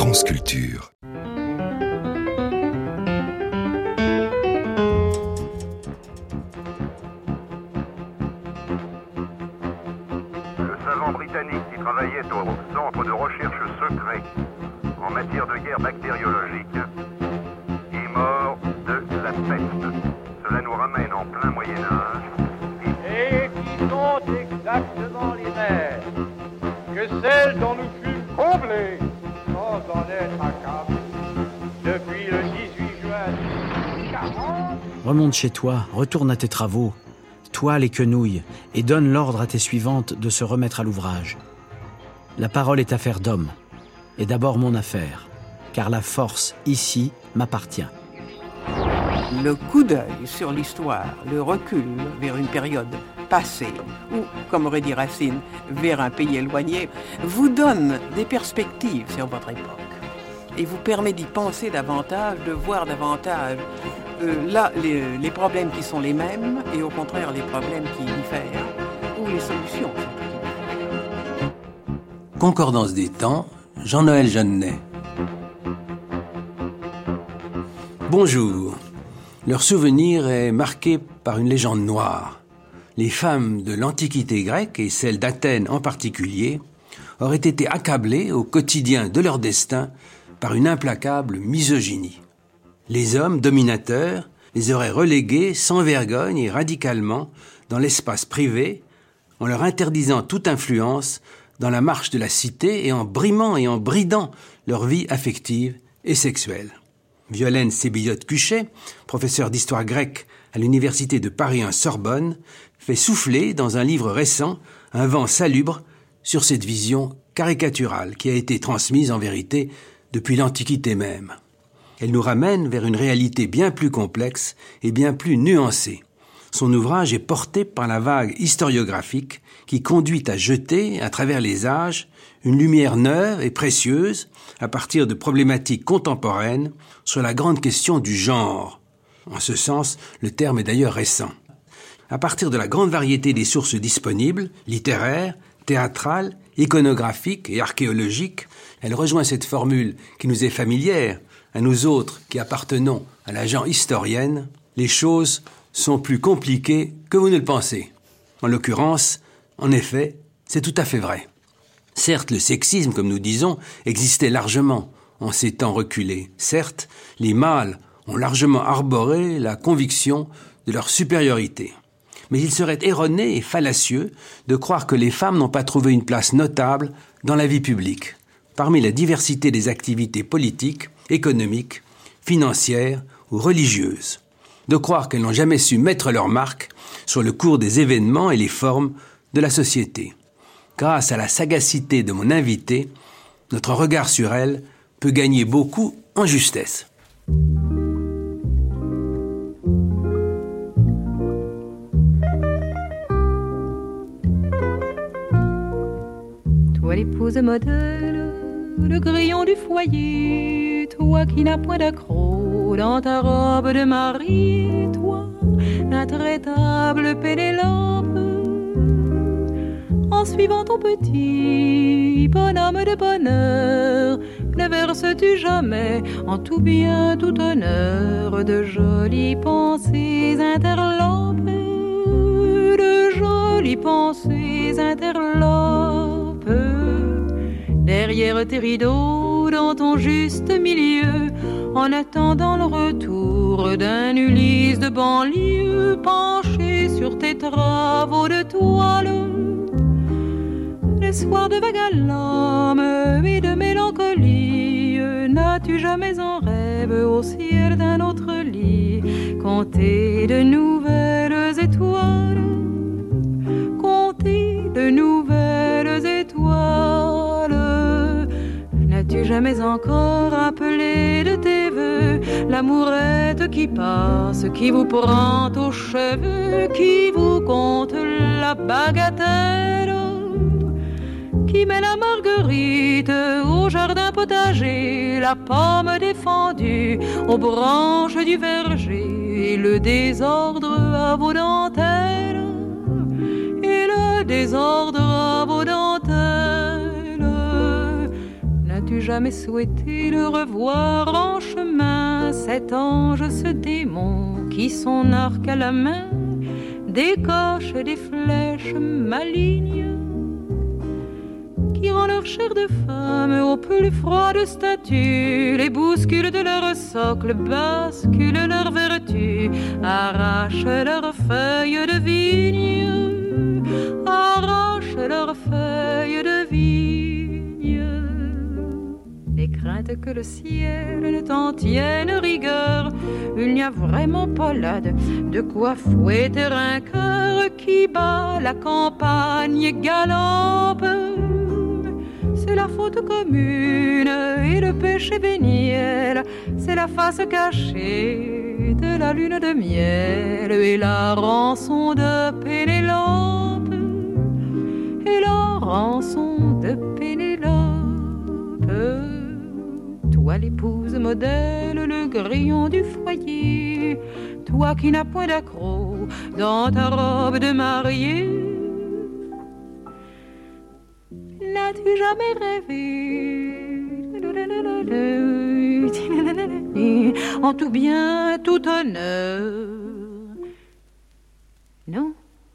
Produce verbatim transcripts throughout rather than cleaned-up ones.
France Culture. Britannique qui travaillait au centre de recherche secret en matière de guerre bactériologique est mort de la peste. Cela nous ramène en plein Moyen-Âge. Et qui sont exactement les mêmes que celles dont nous fûmes comblés sans en être accablés depuis le dix-huit juin dix-huit cent quarante. Remonte chez toi, retourne à tes travaux. Toi les quenouilles, et donne l'ordre à tes suivantes de se remettre à l'ouvrage. La parole est affaire d'homme, et d'abord mon affaire, car la force, ici, m'appartient. Le coup d'œil sur l'histoire, le recul vers une période passée, ou, comme aurait dit Racine, vers un pays éloigné, vous donne des perspectives sur votre époque, et vous permet d'y penser davantage, de voir davantage Euh, là, les, les problèmes qui sont les mêmes et au contraire les problèmes qui diffèrent ou les solutions. Concordance des temps, Jean-Noël Jeannet. Bonjour. Leur souvenir est marqué par une légende noire. Les femmes de l'Antiquité grecque, et celles d'Athènes en particulier, auraient été accablées au quotidien de leur destin par une implacable misogynie. Les hommes dominateurs les auraient relégués sans vergogne et radicalement dans l'espace privé, en leur interdisant toute influence dans la marche de la cité et en brimant et en bridant leur vie affective et sexuelle. Violaine Sébillotte-Cuchet, professeure d'histoire grecque à l'université de Paris en Sorbonne, fait souffler dans un livre récent un vent salubre sur cette vision caricaturale qui a été transmise en vérité depuis l'Antiquité même. Elle nous ramène vers une réalité bien plus complexe et bien plus nuancée. Son ouvrage est porté par la vague historiographique qui conduit à jeter, à travers les âges, une lumière neuve et précieuse à partir de problématiques contemporaines sur la grande question du genre. En ce sens, le terme est d'ailleurs récent. À partir de la grande variété des sources disponibles, littéraires, théâtrales, iconographiques et archéologiques, elle rejoint cette formule qui nous est familière, à nous autres qui appartenons à la gent historienne, les choses sont plus compliquées que vous ne le pensez. En l'occurrence, en effet, c'est tout à fait vrai. Certes, le sexisme, comme nous disons, existait largement en ces temps reculés. Certes, les mâles ont largement arboré la conviction de leur supériorité. Mais il serait erroné et fallacieux de croire que les femmes n'ont pas trouvé une place notable dans la vie publique. Parmi la diversité des activités politiques, économiques, financières ou religieuses, de croire qu'elles n'ont jamais su mettre leur marque sur le cours des événements et les formes de la société. Grâce à la sagacité de mon invité, notre regard sur elles peut gagner beaucoup en justesse. Toi l'épouse modèle, le grillon du foyer, toi qui n'as point d'accroc dans ta robe de mariée, toi, l'intraitable Pénélope, en suivant ton petit bonhomme de bonheur, ne verses-tu jamais en tout bien, tout honneur de jolies pensées interlopes, de jolies pensées interlopes? Derrière tes rideaux, dans ton juste milieu, en attendant le retour d'un Ulysse de banlieue, penché sur tes travaux de toile, les soirs de vague à l'âme et de mélancolie, n'as-tu jamais en rêve au ciel d'un autre lit compté de nouvelles étoiles, compté de nouvelles étoiles? N'as-tu jamais encore appelé de tes voeux l'amourette qui passe, qui vous prend aux cheveux, qui vous compte la bagatelle, qui met la marguerite au jardin potager, la pomme défendue aux branches du verger, et le désordre à vos dentelles, et le désordre à vos dentelles? N'as-tu jamais souhaité le revoir en chemin, cet ange, ce démon qui son arc à la main décoche des flèches malignes qui rend leur chair de femme au plus froide statue, les bousculent de leur socle, basculent leur vertu, arrachent leurs feuilles de vigne, arrachent leurs feuilles de vigne. Et crainte que le ciel ne t'en tienne rigueur, il n'y a vraiment pas là de, de quoi fouetter un cœur qui bat la campagne galante. C'est la faute commune et le péché véniel, c'est la face cachée de la lune de miel et la rançon de Pénélope, et la rançon de Pénélope. Toi l'épouse modèle, le grillon du foyer, toi qui n'as point d'accroc dans ta robe de mariée, n'as-tu jamais rêvé en tout bien, tout honneur? Non.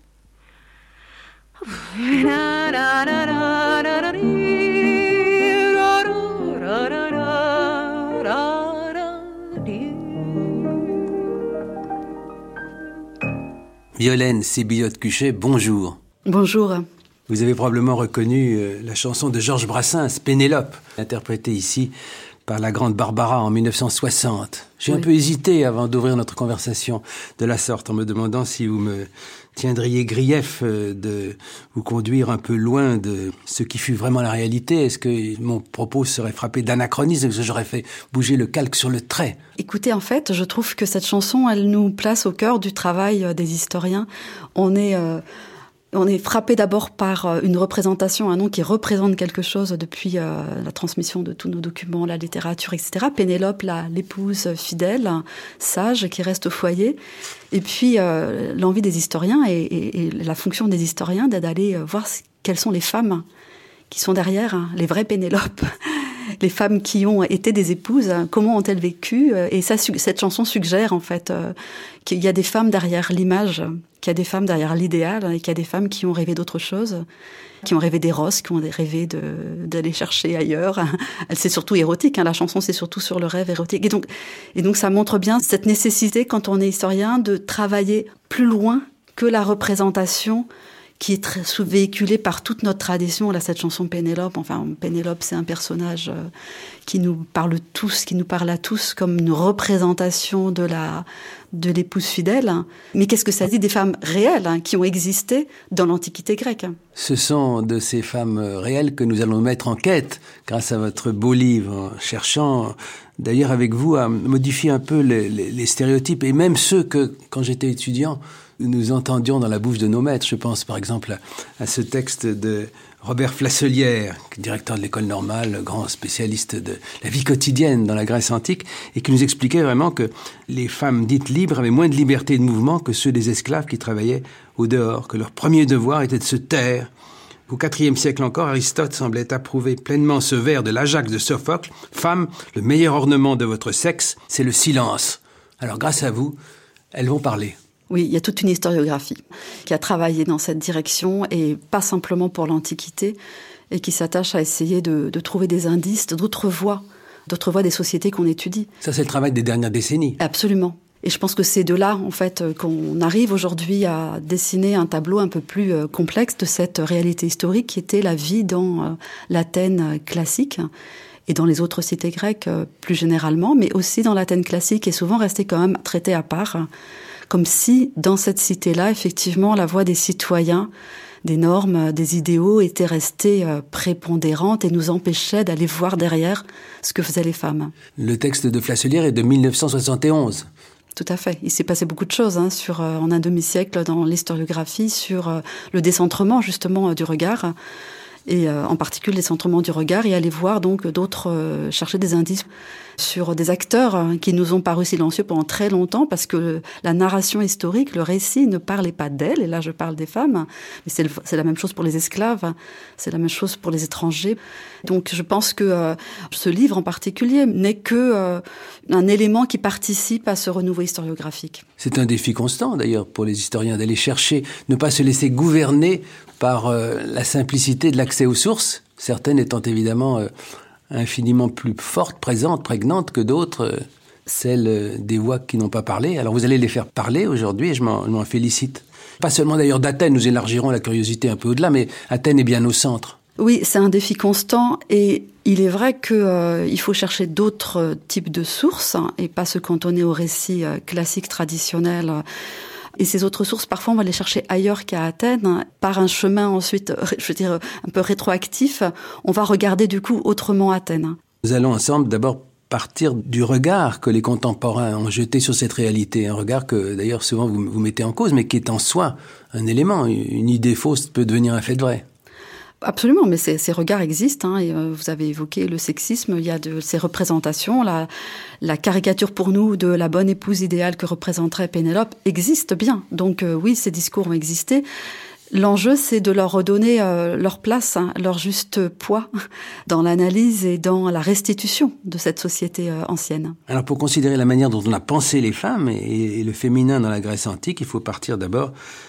Violaine Sébillot-Cuchet, bonjour. Bonjour. Vous avez probablement reconnu euh, la chanson de Georges Brassens, Pénélope, interprétée ici par la grande Barbara en mille neuf cent soixante. J'ai oui. un peu hésité avant d'ouvrir notre conversation de la sorte, en me demandant si vous me tiendriez grief euh, de vous conduire un peu loin de ce qui fut vraiment la réalité. Est-ce que mon propos serait frappé d'anachronisme? Est-ce que j'aurais fait bouger le calque sur le trait? Écoutez, en fait, je trouve que cette chanson, elle nous place au cœur du travail des historiens. On est... Euh On est frappé d'abord par une représentation, un nom qui représente quelque chose depuis euh, la transmission de tous nos documents, la littérature, et cetera. Pénélope, la, l'épouse fidèle, sage, qui reste au foyer. Et puis, euh, l'envie des historiens et, et, et la fonction des historiens d'aller voir quelles sont les femmes qui sont derrière, hein, les vraies Pénélopes, les femmes qui ont été des épouses, comment ont-elles vécu? Et ça, cette chanson suggère, en fait, euh, qu'il y a des femmes derrière l'image, qu'il y a des femmes derrière l'idéal, et qu'il y a des femmes qui ont rêvé d'autre chose, qui ont rêvé d'Eros, qui ont rêvé de, d'aller chercher ailleurs. C'est surtout érotique, hein, la chanson, c'est surtout sur le rêve érotique. Et donc, et donc, ça montre bien cette nécessité, quand on est historien, de travailler plus loin que la représentation qui est très véhiculée par toute notre tradition. Là, cette chanson Pénélope, enfin, Pénélope, c'est un personnage euh, qui nous parle tous, qui nous parle à tous comme une représentation de la, de l'épouse fidèle. Mais qu'est-ce que ça dit des femmes réelles, hein, qui ont existé dans l'Antiquité grecque? Ce sont de ces femmes réelles que nous allons mettre en quête grâce à votre beau livre, en cherchant d'ailleurs avec vous à modifier un peu les, les, les stéréotypes, et même ceux que, quand j'étais étudiant, nous entendions dans la bouche de nos maîtres. Je pense par exemple à, à ce texte de Robert Flasselière, directeur de l'école normale, grand spécialiste de la vie quotidienne dans la Grèce antique, et qui nous expliquait vraiment que les femmes dites libres avaient moins de liberté de mouvement que ceux des esclaves qui travaillaient au dehors, que leur premier devoir était de se taire. Au quatrième siècle encore, Aristote semblait approuver pleinement ce vers de l'Ajax de Sophocle. « Femme, le meilleur ornement de votre sexe, c'est le silence. » Alors grâce à vous, elles vont parler. Oui, il y a toute une historiographie qui a travaillé dans cette direction, et pas simplement pour l'Antiquité, et qui s'attache à essayer de, de trouver des indices, d'autres voies, d'autres voies des sociétés qu'on étudie. Ça, c'est le travail des dernières décennies. Absolument. Et je pense que c'est de là, en fait, qu'on arrive aujourd'hui à dessiner un tableau un peu plus complexe de cette réalité historique qui était la vie dans l'Athènes classique et dans les autres cités grecques plus généralement, mais aussi dans l'Athènes classique, qui est souvent restée quand même traitée à part, comme si, dans cette cité-là, effectivement, la voix des citoyens, des normes, des idéaux était restée prépondérante et nous empêchait d'aller voir derrière ce que faisaient les femmes. Le texte de Flasselière est de mille neuf cent soixante et onze. Tout à fait. Il s'est passé beaucoup de choses hein, sur, euh, en un demi-siècle dans l'historiographie, sur euh, le décentrement justement euh, du regard. et euh, en particulier les centrements du regard, et aller voir donc d'autres, euh, chercher des indices sur des acteurs hein, qui nous ont paru silencieux pendant très longtemps, parce que la narration historique, le récit ne parlait pas d'elles, et là je parle des femmes, mais c'est, le, c'est la même chose pour les esclaves, c'est la même chose pour les étrangers. Donc je pense que euh, ce livre en particulier n'est que euh, un élément qui participe à ce renouveau historiographique. C'est un défi constant d'ailleurs pour les historiens d'aller chercher, ne pas se laisser gouverner par euh, la simplicité de l'accès aux sources, certaines étant évidemment euh, infiniment plus fortes, présentes, prégnantes que d'autres, euh, celles euh, des voix qui n'ont pas parlé. Alors vous allez les faire parler aujourd'hui et je m'en, je m'en félicite. Pas seulement d'ailleurs d'Athènes, nous élargirons la curiosité un peu au-delà, mais Athènes est bien au centre. Oui, c'est un défi constant et il est vrai qu'il euh, faut chercher d'autres euh, types de sources hein, et pas se cantonner aux récits euh, classiques, traditionnels. Et ces autres sources, parfois, on va les chercher ailleurs qu'à Athènes, hein, par un chemin ensuite, je veux dire, un peu rétroactif. On va regarder du coup autrement Athènes. Nous allons ensemble d'abord partir du regard que les contemporains ont jeté sur cette réalité, un regard que d'ailleurs souvent vous, vous mettez en cause, mais qui est en soi un élément. Une idée fausse peut devenir un fait de vrai. Absolument, mais ces, ces regards existent. Hein, et, euh, vous avez évoqué le sexisme, il y a de ces représentations. La, la caricature pour nous de la bonne épouse idéale que représenterait Pénélope existe bien. Donc euh, oui, ces discours ont existé. L'enjeu, c'est de leur redonner euh, leur place, hein, leur juste poids dans l'analyse et dans la restitution de cette société euh, ancienne. Alors pour considérer la manière dont on a pensé les femmes et, et le féminin dans la Grèce antique, il faut partir d'abord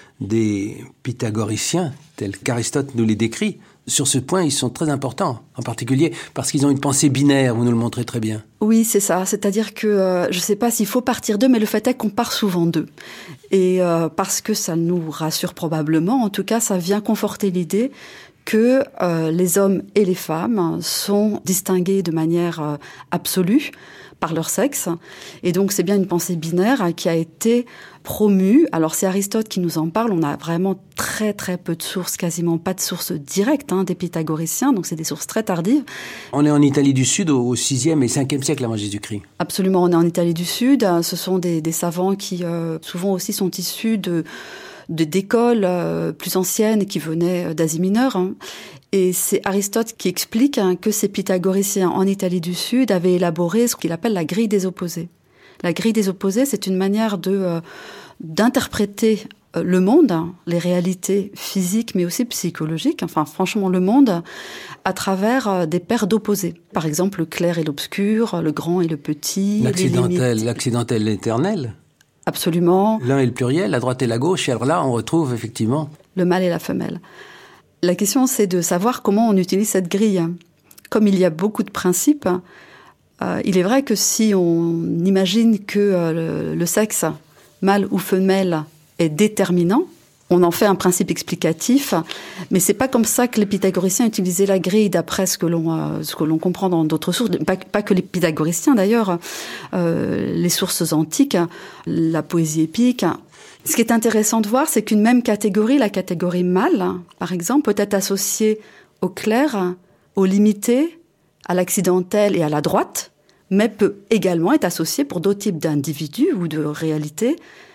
des pythagoriciens, tels qu'Aristote nous les décrit. Sur ce point, ils sont très importants, en particulier parce qu'ils ont une pensée binaire, vous nous le montrez très bien. Oui, c'est ça. C'est-à-dire que euh, je ne sais pas s'il faut partir d'eux, mais le fait est qu'on part souvent d'eux. Et euh, parce que ça nous rassure probablement, en tout cas, ça vient conforter l'idée que euh, les hommes et les femmes sont distingués de manière euh, absolue par leur sexe. Et donc, c'est bien une pensée binaire qui a été promue. Alors, c'est Aristote qui nous en parle. On a vraiment très, très peu de sources, quasiment pas de sources directes hein, des pythagoriciens. Donc, c'est des sources très tardives. On est en Italie du Sud au sixième et cinquième siècle avant Jésus-Christ. Absolument, on est en Italie du Sud. Ce sont des, des savants qui, euh, souvent aussi, sont issus de... de d'écoles euh, plus anciennes qui venaient d'Asie mineure. Hein. Et c'est Aristote qui explique hein, que ces pythagoriciens en Italie du Sud avaient élaboré ce qu'il appelle la grille des opposés. La grille des opposés, c'est une manière de euh, d'interpréter euh, le monde, hein, les réalités physiques mais aussi psychologiques, enfin franchement le monde, à travers euh, des paires d'opposés. Par exemple, le clair et l'obscur, le grand et le petit. L'accidentel, l'accidentel, l'éternel. Absolument. L'un est le pluriel, la droite et la gauche, et alors là, on retrouve effectivement... le mâle et la femelle. La question, c'est de savoir comment on utilise cette grille. Comme il y a beaucoup de principes, euh, il est vrai que si on imagine que euh, le, le sexe, mâle ou femelle, est déterminant, on en fait un principe explicatif, mais c'est pas comme ça que les pythagoriciens utilisaient la grille d'après ce que l'on, euh, ce que l'on comprend dans d'autres sources, pas, pas que les pythagoriciens d'ailleurs, euh, les sources antiques, la poésie épique. Ce qui est intéressant de voir, c'est qu'une même catégorie, la catégorie mâle, par exemple, peut être associée au clair, au limité, à l'accidentel et à la droite, mais peut également être associée pour d'autres types d'individus ou de réalités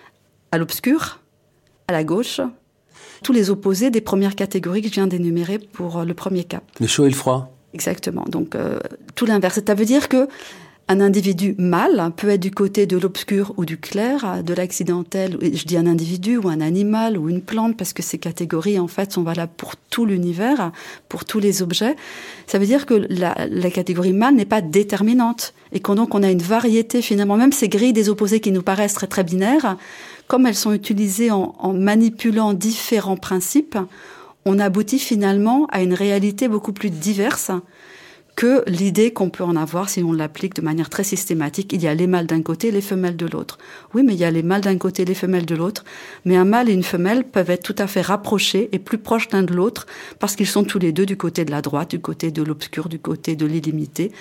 à l'obscur, à la gauche, tous les opposés des premières catégories que je viens d'énumérer pour le premier cas. Le chaud et le froid. Exactement. Donc, euh, tout l'inverse. Ça veut dire que un individu mâle peut être du côté de l'obscur ou du clair, de l'accidentel, je dis un individu ou un animal ou une plante, parce que ces catégories, en fait, sont valables pour tout l'univers, pour tous les objets. Ça veut dire que la, la catégorie mâle n'est pas déterminante et qu'on donc on a une variété, finalement, même ces grilles des opposés qui nous paraissent très, très binaires, comme elles sont utilisées en, en manipulant différents principes, on aboutit finalement à une réalité beaucoup plus diverse que l'idée qu'on peut en avoir si on l'applique de manière très systématique. Il y a les mâles d'un côté, les femelles de l'autre. Oui, mais il y a les mâles d'un côté, les femelles de l'autre. Mais un mâle et une femelle peuvent être tout à fait rapprochés et plus proches l'un de l'autre parce qu'ils sont tous les deux du côté de la droite, du côté de l'obscur, du côté de l'illimité,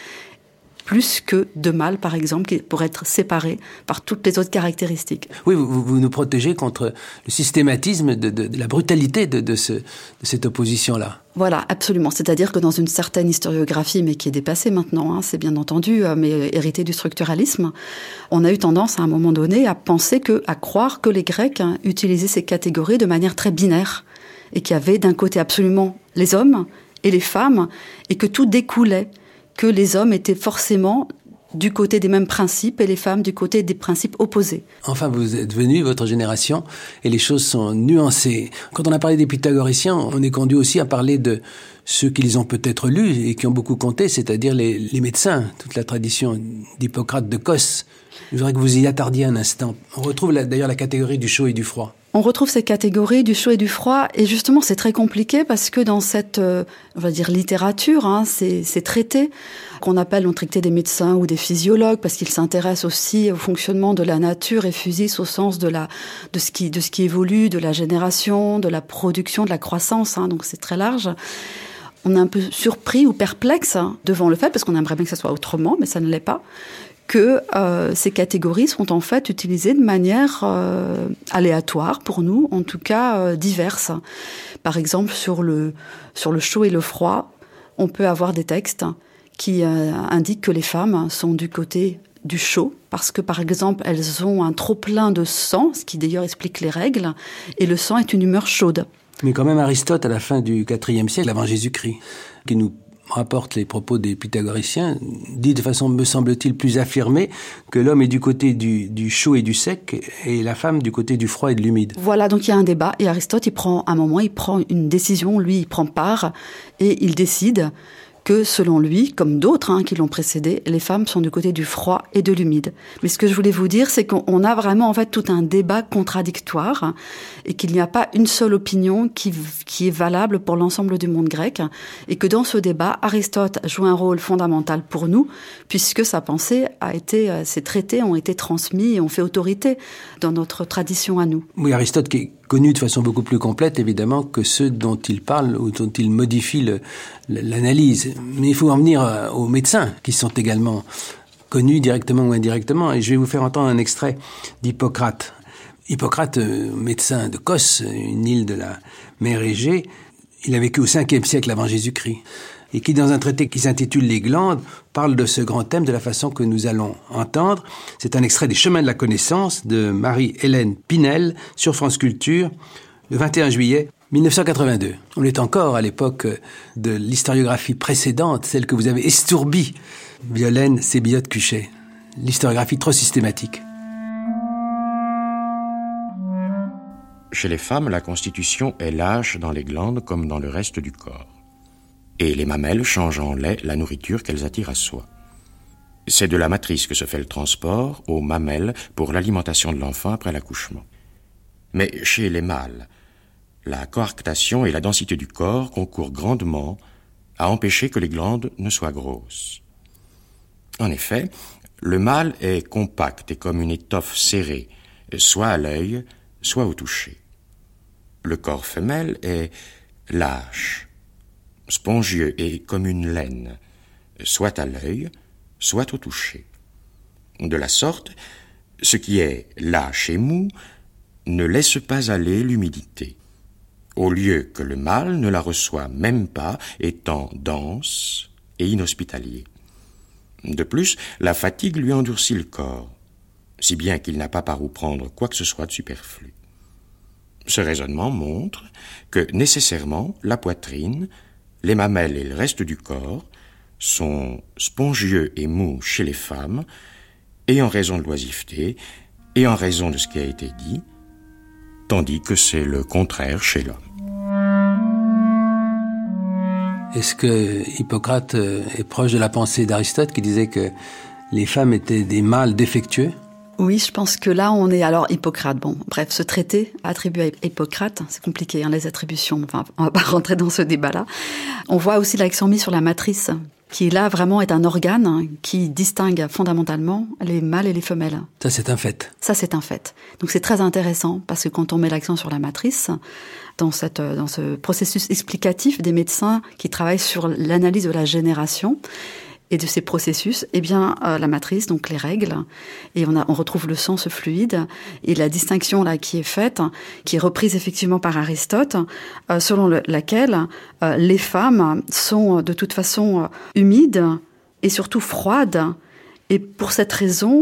plus que deux mâles, par exemple, qui pourraient être séparés par toutes les autres caractéristiques. Oui, vous, vous nous protégez contre le systématisme de, de, de la brutalité de, de, ce, de cette opposition-là. Voilà, absolument. C'est-à-dire que dans une certaine historiographie, mais qui est dépassée maintenant, hein, c'est bien entendu, mais héritée du structuralisme, on a eu tendance à un moment donné à penser que, à croire que les Grecs hein, utilisaient ces catégories de manière très binaire et qu'il y avait d'un côté absolument les hommes et les femmes, et que tout découlait, que les hommes étaient forcément du côté des mêmes principes et les femmes du côté des principes opposés. Enfin, vous êtes venus, votre génération, et les choses sont nuancées. Quand on a parlé des pythagoriciens, on est conduit aussi à parler de ceux qu'ils ont peut-être lus et qui ont beaucoup compté, c'est-à-dire les, les médecins, toute la tradition d'Hippocrate de Cos. Je voudrais que vous y attardiez un instant. On retrouve la, d'ailleurs la catégorie du chaud et du froid. On retrouve ces catégories du chaud et du froid, et justement c'est très compliqué parce que dans cette, euh, on va dire littérature, hein, ces, ces traités qu'on appelle on traités des médecins ou des physiologues, parce qu'ils s'intéressent aussi au fonctionnement de la nature et fusissent au sens de la, de ce qui, de ce qui évolue, de la génération, de la production, de la croissance. Hein, donc c'est très large. On est un peu surpris ou perplexe hein, devant le fait, parce qu'on aimerait bien que ça soit autrement, mais ça ne l'est pas, que euh, ces catégories sont en fait utilisées de manière euh, aléatoire pour nous, en tout cas euh, diverses. Par exemple, sur le, sur le chaud et le froid, on peut avoir des textes qui euh, indiquent que les femmes sont du côté du chaud, parce que par exemple, elles ont un trop-plein de sang, ce qui d'ailleurs explique les règles, et le sang est une humeur chaude. Mais quand même Aristote, à la fin du quatrième siècle avant Jésus-Christ, qui nous rapporte les propos des pythagoriciens, dit de façon, me semble-t-il, plus affirmée que l'homme est du côté du, du chaud et du sec et la femme du côté du froid et de l'humide. Voilà, donc il y a un débat et Aristote, il prend un moment, il prend une décision, lui, il prend part et il décide que, selon lui, comme d'autres hein, qui l'ont précédé, les femmes sont du côté du froid et de l'humide. Mais ce que je voulais vous dire, c'est qu'on a vraiment en fait tout un débat contradictoire hein, et qu'il n'y a pas une seule opinion qui, qui est valable pour l'ensemble du monde grec et que dans ce débat, Aristote joue un rôle fondamental pour nous puisque sa pensée a été, ses traités ont été transmis et ont fait autorité dans notre tradition à nous. Oui, Aristote qui est connu de façon beaucoup plus complète, évidemment, que ceux dont il parle ou dont il modifie le, l'analyse. Mais il faut en venir aux médecins, qui sont également connus directement ou indirectement. Et je vais vous faire entendre un extrait d'Hippocrate. Hippocrate, médecin de Cos, une île de la mer Égée, il a vécu au cinquième siècle avant Jésus-Christ. Et qui, dans un traité qui s'intitule « Les glandes », parle de ce grand thème de la façon que nous allons entendre. C'est un extrait des Chemins de la connaissance de Marie-Hélène Pinel sur France Culture, le vingt et un juillet mille neuf cent quatre-vingt-deux. On est encore à l'époque de l'historiographie précédente, celle que vous avez estourbie, Violaine Sébillot-Cuchet. L'historiographie trop systématique. Chez les femmes, la constitution est lâche dans les glandes comme dans le reste du corps. Et les mamelles changent en lait la nourriture qu'elles attirent à soi. C'est de la matrice que se fait le transport aux mamelles pour l'alimentation de l'enfant après l'accouchement. Mais chez les mâles, la coarctation et la densité du corps concourent grandement à empêcher que les glandes ne soient grosses. En effet, le mâle est compact et comme une étoffe serrée, soit à l'œil, soit au toucher. Le corps femelle est lâche, spongieux et comme une laine, soit à l'œil, soit au toucher. De la sorte, ce qui est lâche et mou ne laisse pas aller l'humidité, au lieu que le mâle ne la reçoit même pas, étant dense et inhospitalier. De plus, la fatigue lui endurcit le corps, si bien qu'il n'a pas par où prendre quoi que ce soit de superflu. Ce raisonnement montre que, nécessairement, la poitrine, les mamelles et le reste du corps sont spongieux et mous chez les femmes, et en raison de l'oisiveté, et en raison de ce qui a été dit, tandis que c'est le contraire chez l'homme. Est-ce que Hippocrate est proche de la pensée d'Aristote qui disait que les femmes étaient des mâles défectueux ? Oui, je pense que là, on est... Alors, Hippocrate, bon, bref, ce traité attribué à Hippocrate, c'est compliqué, hein, les attributions, enfin, on va pas rentrer dans ce débat-là. On voit aussi l'accent mis sur la matrice, qui là, vraiment, est un organe qui distingue fondamentalement les mâles et les femelles. Ça, c'est un fait. Ça, c'est un fait. Donc, c'est très intéressant, parce que quand on met l'accent sur la matrice, dans, cette, dans ce processus explicatif des médecins qui travaillent sur l'analyse de la génération, et de ces processus, eh bien, euh, la matrice, donc les règles, et on, a, on retrouve le sang, ce fluide, et la distinction là qui est faite, qui est reprise effectivement par Aristote, euh, selon le, laquelle euh, les femmes sont de toute façon euh, humides et surtout froides, et pour cette raison,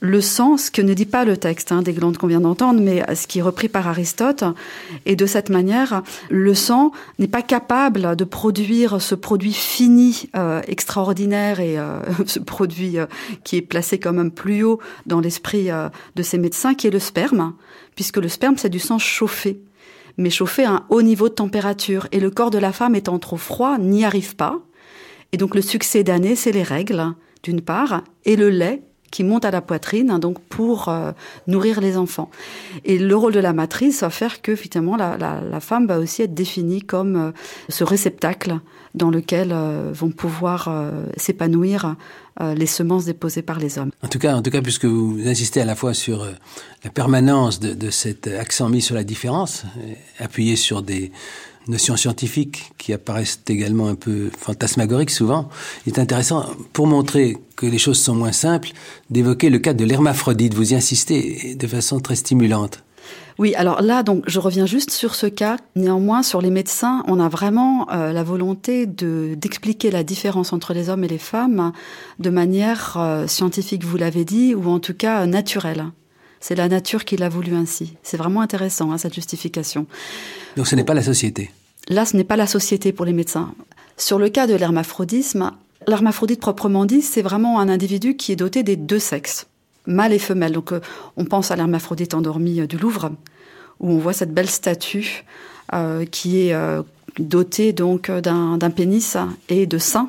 le sang, ce que ne dit pas le texte hein, des glandes qu'on vient d'entendre, mais ce qui est repris par Aristote. Et de cette manière, le sang n'est pas capable de produire ce produit fini, euh, extraordinaire, et euh, ce produit euh, qui est placé quand même plus haut dans l'esprit euh, de ces médecins, qui est le sperme, puisque le sperme, c'est du sang chauffé, mais chauffé à un haut niveau de température. Et le corps de la femme étant trop froid, n'y arrive pas. Et donc le succédané, c'est les règles, d'une part, et le lait, qui monte à la poitrine, donc pour euh, nourrir les enfants. Et le rôle de la matrice va faire que, finalement, la, la, la femme va aussi être définie comme euh, ce réceptacle dans lequel euh, vont pouvoir euh, s'épanouir euh, les semences déposées par les hommes. En tout cas, en tout cas, puisque vous insistez à la fois sur euh, la permanence de, de cet accent mis sur la différence, euh, appuyé sur des notions scientifiques qui apparaissent également un peu fantasmagoriques souvent, il est intéressant, pour montrer que les choses sont moins simples, d'évoquer le cas de l'hermaphrodite. Vous y insistez de façon très stimulante. Oui, alors là, donc, je reviens juste sur ce cas. Néanmoins, sur les médecins, on a vraiment euh, la volonté de, d'expliquer la différence entre les hommes et les femmes de manière euh, scientifique, vous l'avez dit, ou en tout cas euh, naturelle. C'est la nature qui l'a voulu ainsi. C'est vraiment intéressant, hein, cette justification. Donc ce n'est pas la société. Là, ce n'est pas la société pour les médecins. Sur le cas de l'hermaphrodisme, l'hermaphrodite proprement dit, c'est vraiment un individu qui est doté des deux sexes, mâle et femelle. Donc euh, on pense à l'hermaphrodite endormi euh, du Louvre, où on voit cette belle statue euh, qui est euh, dotée donc d'un, d'un pénis et de seins.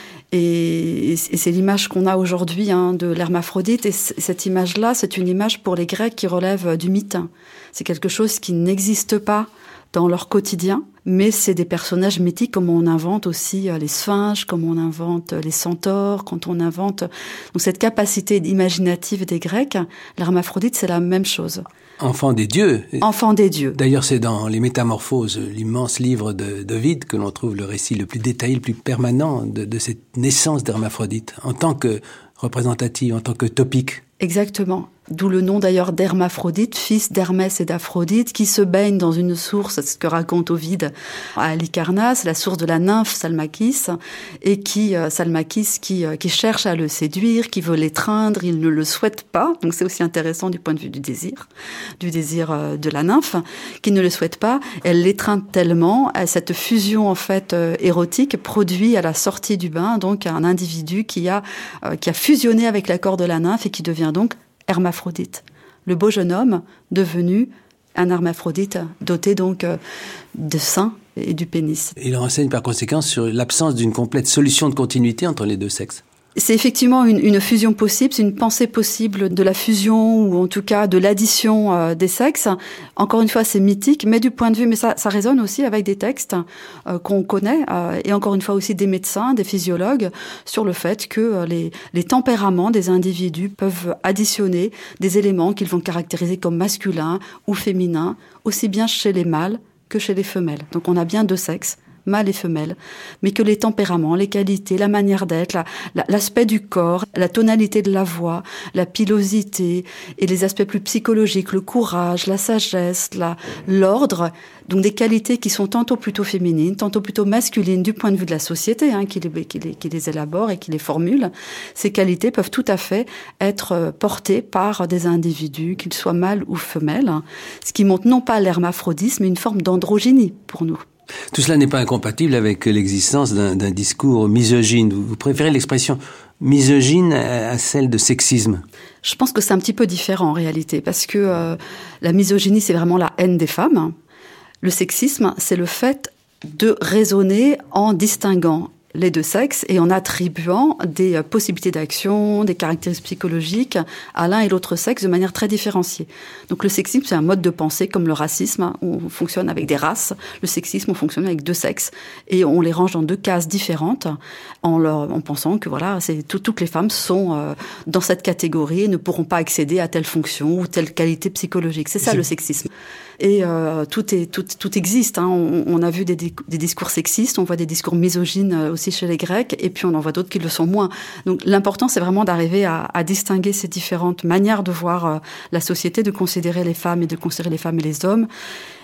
Et, et c'est l'image qu'on a aujourd'hui hein, de l'hermaphrodite. Et c- cette image-là, c'est une image pour les Grecs qui relève du mythe. C'est quelque chose qui n'existe pas dans leur quotidien, mais c'est des personnages mythiques, comme on invente aussi les sphinx, comme on invente les centaures, quand on invente... Donc cette capacité imaginative des Grecs, l'hermaphrodite, c'est la même chose. Enfant des dieux. Enfant des dieux. D'ailleurs, c'est dans les Métamorphoses, l'immense livre de d'Ovide, que l'on trouve le récit le plus détaillé, le plus permanent de, de cette naissance d'Hermaphrodite, en tant que représentative, en tant que topique. Exactement. D'où le nom d'ailleurs d'Hermaphrodite, fils d'Hermès et d'Aphrodite, qui se baigne dans une source, c'est ce que raconte Ovide à Halicarnasse, la source de la nymphe Salmacis, et qui, euh, Salmacis, qui, euh, qui cherche à le séduire, qui veut l'étreindre, il ne le souhaite pas, donc c'est aussi intéressant du point de vue du désir, du désir euh, de la nymphe, qui ne le souhaite pas, elle l'étreint tellement, cette fusion en fait euh, érotique produit à la sortie du bain, donc un individu qui a, euh, qui a fusionné avec la corps de la nymphe et qui devient donc hermaphrodite. Le beau jeune homme devenu un hermaphrodite doté donc de seins et du pénis. Il renseigne par conséquent sur l'absence d'une complète solution de continuité entre les deux sexes. C'est effectivement une, une fusion possible, c'est une pensée possible de la fusion ou en tout cas de l'addition euh, des sexes. Encore une fois, c'est mythique, mais du point de vue, mais ça, ça résonne aussi avec des textes euh, qu'on connaît euh, et encore une fois aussi des médecins, des physiologues sur le fait que euh, les, les tempéraments des individus peuvent additionner des éléments qu'ils vont caractériser comme masculins ou féminins, aussi bien chez les mâles que chez les femelles. Donc on a bien deux sexes, mâle et femelle, mais que les tempéraments, les qualités, la manière d'être, la, la, l'aspect du corps, la tonalité de la voix, la pilosité et les aspects plus psychologiques, le courage, la sagesse, la, l'ordre, donc des qualités qui sont tantôt plutôt féminines, tantôt plutôt masculines du point de vue de la société, hein, qui, les, qui, les, qui les élabore et qui les formule. Ces qualités peuvent tout à fait être portées par des individus, qu'ils soient mâles ou femelles, ce qui montre non pas l'hermaphrodisme, mais une forme d'androgynie pour nous. Tout cela n'est pas incompatible avec l'existence d'un, d'un discours misogyne. Vous, vous préférez l'expression misogyne à, à celle de sexisme? Je pense que c'est un petit peu différent en réalité, parce que euh, la misogynie, c'est vraiment la haine des femmes. Le sexisme, c'est le fait de raisonner en distinguant les deux sexes et en attribuant des possibilités d'action, des caractéristiques psychologiques à l'un et l'autre sexe de manière très différenciée. Donc le sexisme, c'est un mode de pensée comme le racisme, où on fonctionne avec des races. Le sexisme, on fonctionne avec deux sexes et on les range dans deux cases différentes en, leur, en pensant que voilà, c'est tout, toutes les femmes sont euh, dans cette catégorie et ne pourront pas accéder à telle fonction ou telle qualité psychologique. C'est ça c'est... le sexisme. Et euh, tout, est, tout, tout existe. Hein. On, on a vu des, des discours sexistes, on voit des discours misogynes aussi chez les Grecs, et puis on en voit d'autres qui le sont moins. Donc l'important, c'est vraiment d'arriver à, à distinguer ces différentes manières de voir euh, la société, de considérer les femmes et de considérer les femmes et les hommes.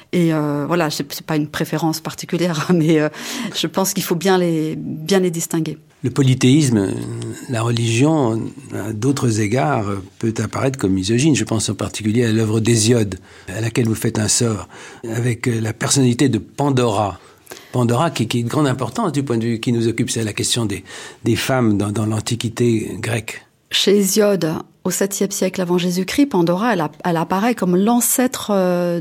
Et euh, voilà, c'est, c'est pas une préférence particulière, mais euh, je pense qu'il faut bien les, bien les distinguer. Le polythéisme, la religion, à d'autres égards, peut apparaître comme misogyne. Je pense en particulier à l'œuvre d'Hésiode, à laquelle vous faites un sort, avec la personnalité de Pandora. Pandora, qui, qui est de grande importance du point de vue qui nous occupe, c'est la question des, des femmes dans, dans l'Antiquité grecque. Chez Hésiode, au septième siècle avant Jésus-Christ, Pandora, elle, a, elle apparaît comme l'ancêtre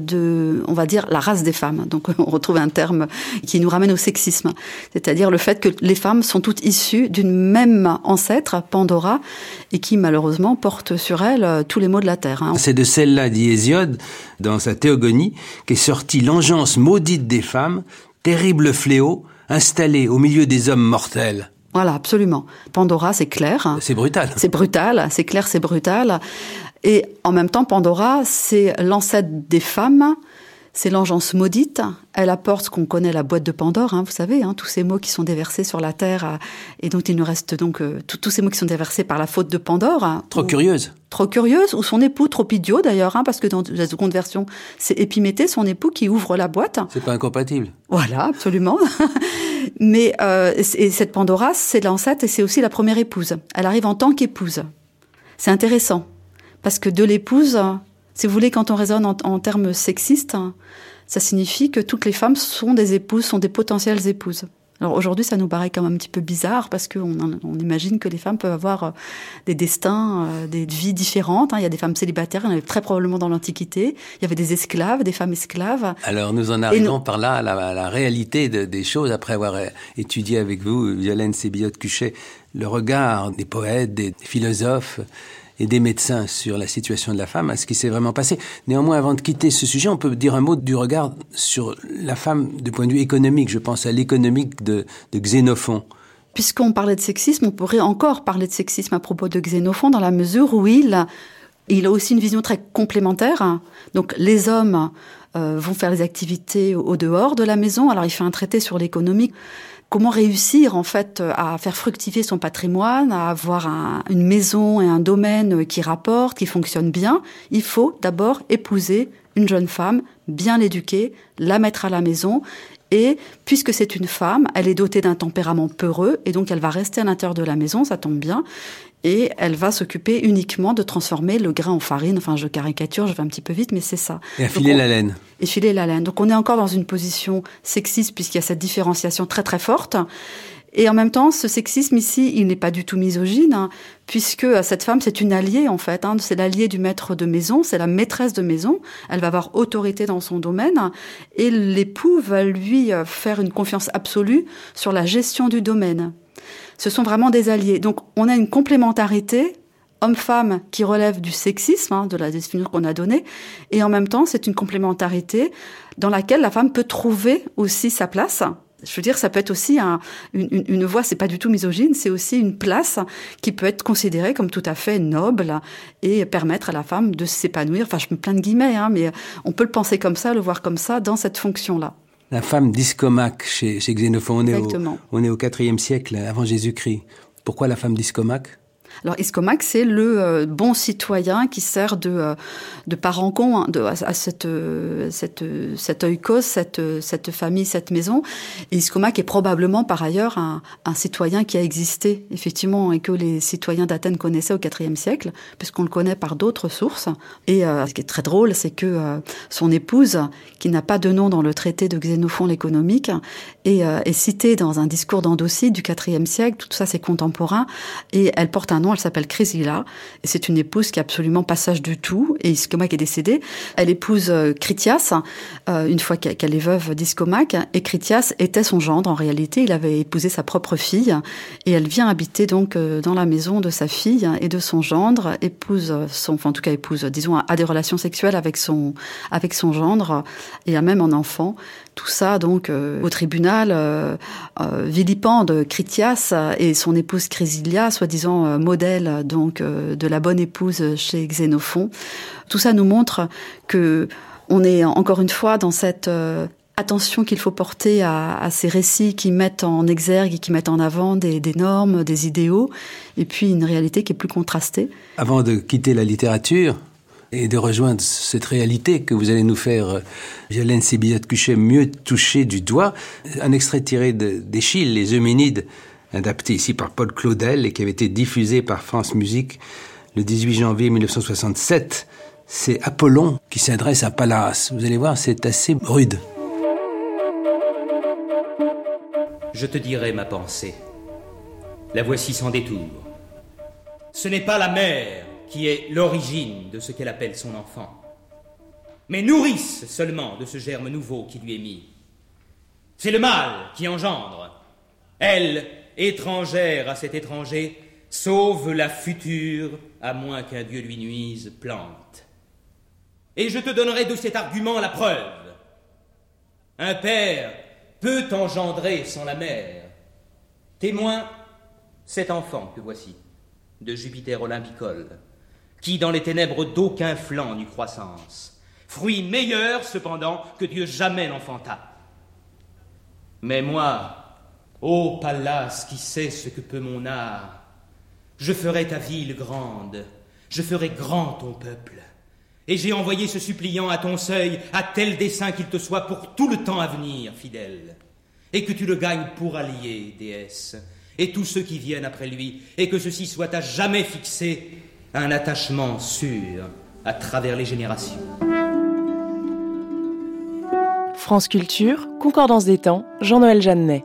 de, on va dire, la race des femmes. Donc on retrouve un terme qui nous ramène au sexisme. C'est-à-dire le fait que les femmes sont toutes issues d'une même ancêtre, Pandora, et qui malheureusement porte sur elle tous les maux de la terre. Hein. C'est de celle-là, dit Hésiode, dans sa Théogonie, qu'est sortie l'engeance maudite des femmes, terrible fléau, installé au milieu des hommes mortels. Voilà, absolument. Pandora, c'est clair. C'est brutal. C'est brutal, c'est clair, c'est brutal. Et en même temps, Pandora, c'est l'ancêtre des femmes, c'est l'engeance maudite. Elle apporte ce qu'on connaît, la boîte de Pandore, hein, vous savez, hein, tous ces mots qui sont déversés sur la terre, euh, et dont il nous reste donc euh, tous, tous ces mots qui sont déversés par la faute de Pandore. Hein, trop ou, curieuse. Trop curieuse, ou son époux, trop idiot d'ailleurs, hein, parce que dans la seconde version, c'est Épiméthée, son époux, qui ouvre la boîte. C'est pas incompatible. Voilà, absolument. Mais euh, et cette Pandora, c'est l'ancêtre et c'est aussi la première épouse. Elle arrive en tant qu'épouse. C'est intéressant, parce que de l'épouse, si vous voulez, quand on raisonne en, en termes sexistes, ça signifie que toutes les femmes sont des épouses, sont des potentielles épouses. Alors aujourd'hui, ça nous paraît quand même un petit peu bizarre parce qu'on on imagine que les femmes peuvent avoir des destins, des vies différentes. Il y a des femmes célibataires, il y en avait très probablement dans l'Antiquité. Il y avait des esclaves, des femmes esclaves. Alors nous en arrivons nous... par là à la, à la réalité de, des choses, après avoir étudié avec vous, Violaine Sébillot-Cuchet, le regard des poètes, des philosophes et des médecins sur la situation de la femme, à ce qui s'est vraiment passé. Néanmoins, avant de quitter ce sujet, on peut dire un mot du regard sur la femme du point de vue économique. Je pense à l'économique de, de Xénophon. Puisqu'on parlait de sexisme, on pourrait encore parler de sexisme à propos de Xénophon, dans la mesure où il, il a aussi une vision très complémentaire. Donc les hommes euh, vont faire les activités au, au dehors de la maison. Alors il fait un traité sur l'économie. Comment réussir, en fait, à faire fructifier son patrimoine, à avoir un, une maison et un domaine qui rapporte, qui fonctionne bien? Il faut d'abord épouser une jeune femme, bien l'éduquer, la mettre à la maison. Et puisque c'est une femme, elle est dotée d'un tempérament peureux, et donc elle va rester à l'intérieur de la maison, ça tombe bien. Et elle va s'occuper uniquement de transformer le grain en farine. Enfin, je caricature, je vais un petit peu vite, mais c'est ça. Et à filer on... la laine. Et filer la laine. Donc on est encore dans une position sexiste puisqu'il y a cette différenciation très très forte. Et en même temps, ce sexisme ici, il n'est pas du tout misogyne, hein, puisque cette femme, c'est une alliée en fait. Hein, c'est l'alliée du maître de maison, c'est la maîtresse de maison. Elle va avoir autorité dans son domaine. Et l'époux va lui faire une confiance absolue sur la gestion du domaine. Ce sont vraiment des alliés. Donc, on a une complémentarité homme-femme qui relève du sexisme, hein, de la définition qu'on a donnée, et en même temps, c'est une complémentarité dans laquelle la femme peut trouver aussi sa place. Je veux dire, ça peut être aussi un, une, une, une voie, c'est pas du tout misogyne, c'est aussi une place qui peut être considérée comme tout à fait noble et permettre à la femme de s'épanouir. Enfin, je mets plein de guillemets, hein, mais on peut le penser comme ça, le voir comme ça, dans cette fonction-là. La femme discomaque chez, chez Xénophon, on est, au, on est au quatrième siècle avant Jésus-Christ. Pourquoi la femme discomaque ? Alors, Iscomaque, c'est le euh, bon citoyen qui sert de, euh, de parangon de, à, à cette, euh, cette, cette oikos, cette, cette famille, cette maison. Et Iscomaque est probablement, par ailleurs, un, un citoyen qui a existé, effectivement, et que les citoyens d'Athènes connaissaient au quatrième siècle, puisqu'on le connaît par d'autres sources. Et euh, ce qui est très drôle, c'est que euh, son épouse, qui n'a pas de nom dans le traité de Xénophon l'économique, est, euh, est citée dans un discours d'Andocyde du quatrième siècle. Tout ça, c'est contemporain. Et elle porte un nom, elle s'appelle Chrysilla, et c'est une épouse qui est absolument pas sage du tout, et Iscomaque est décédée. Elle épouse euh, Critias, euh, une fois qu'elle est veuve d'Iscomaque, et Critias était son gendre, en réalité, il avait épousé sa propre fille, et elle vient habiter donc euh, dans la maison de sa fille et de son gendre, épouse son, enfin en tout cas épouse, disons, a des relations sexuelles avec son, avec son gendre, et a même un enfant. Tout ça, donc, euh, au tribunal, euh, euh, vilipende Critias et son épouse Chrysilla, soi-disant euh, modèle donc euh, de la bonne épouse chez Xénophon. Tout ça nous montre que on est encore une fois dans cette euh, attention qu'il faut porter à, à ces récits qui mettent en exergue et qui mettent en avant des, des normes, des idéaux, et puis une réalité qui est plus contrastée. Avant de quitter la littérature, et de rejoindre cette réalité que vous allez nous faire, Violaine Sébillotte-Cuchet, mieux toucher du doigt. Un extrait tiré de, d'Eschyle, les Euménides, adapté ici par Paul Claudel et qui avait été diffusé par France Musique le dix-huit janvier mille neuf cent soixante-sept. C'est Apollon qui s'adresse à Pallas. Vous allez voir, c'est assez rude. Je te dirai ma pensée. La voici sans détour. Ce n'est pas la mère qui est l'origine de ce qu'elle appelle son enfant, mais nourrice seulement de ce germe nouveau qui lui est mis. C'est le mâle qui engendre. Elle, étrangère à cet étranger, sauve la future, à moins qu'un dieu lui nuise, plante. Et je te donnerai de cet argument la preuve. Un père peut engendrer sans la mère. Témoin, cet enfant que voici, de Jupiter olympicole, qui dans les ténèbres d'aucun flanc n'eut croissance, fruit meilleur cependant que Dieu jamais n'enfanta. Mais moi, ô Pallas qui sais ce que peut mon art, je ferai ta ville grande, je ferai grand ton peuple, et j'ai envoyé ce suppliant à ton seuil à tel dessein qu'il te soit pour tout le temps à venir fidèle, et que tu le gagnes pour allié, déesse, et tous ceux qui viennent après lui, et que ceci soit à jamais fixé un attachement sûr à travers les générations. France Culture, Concordance des temps, Jean-Noël Jeannet.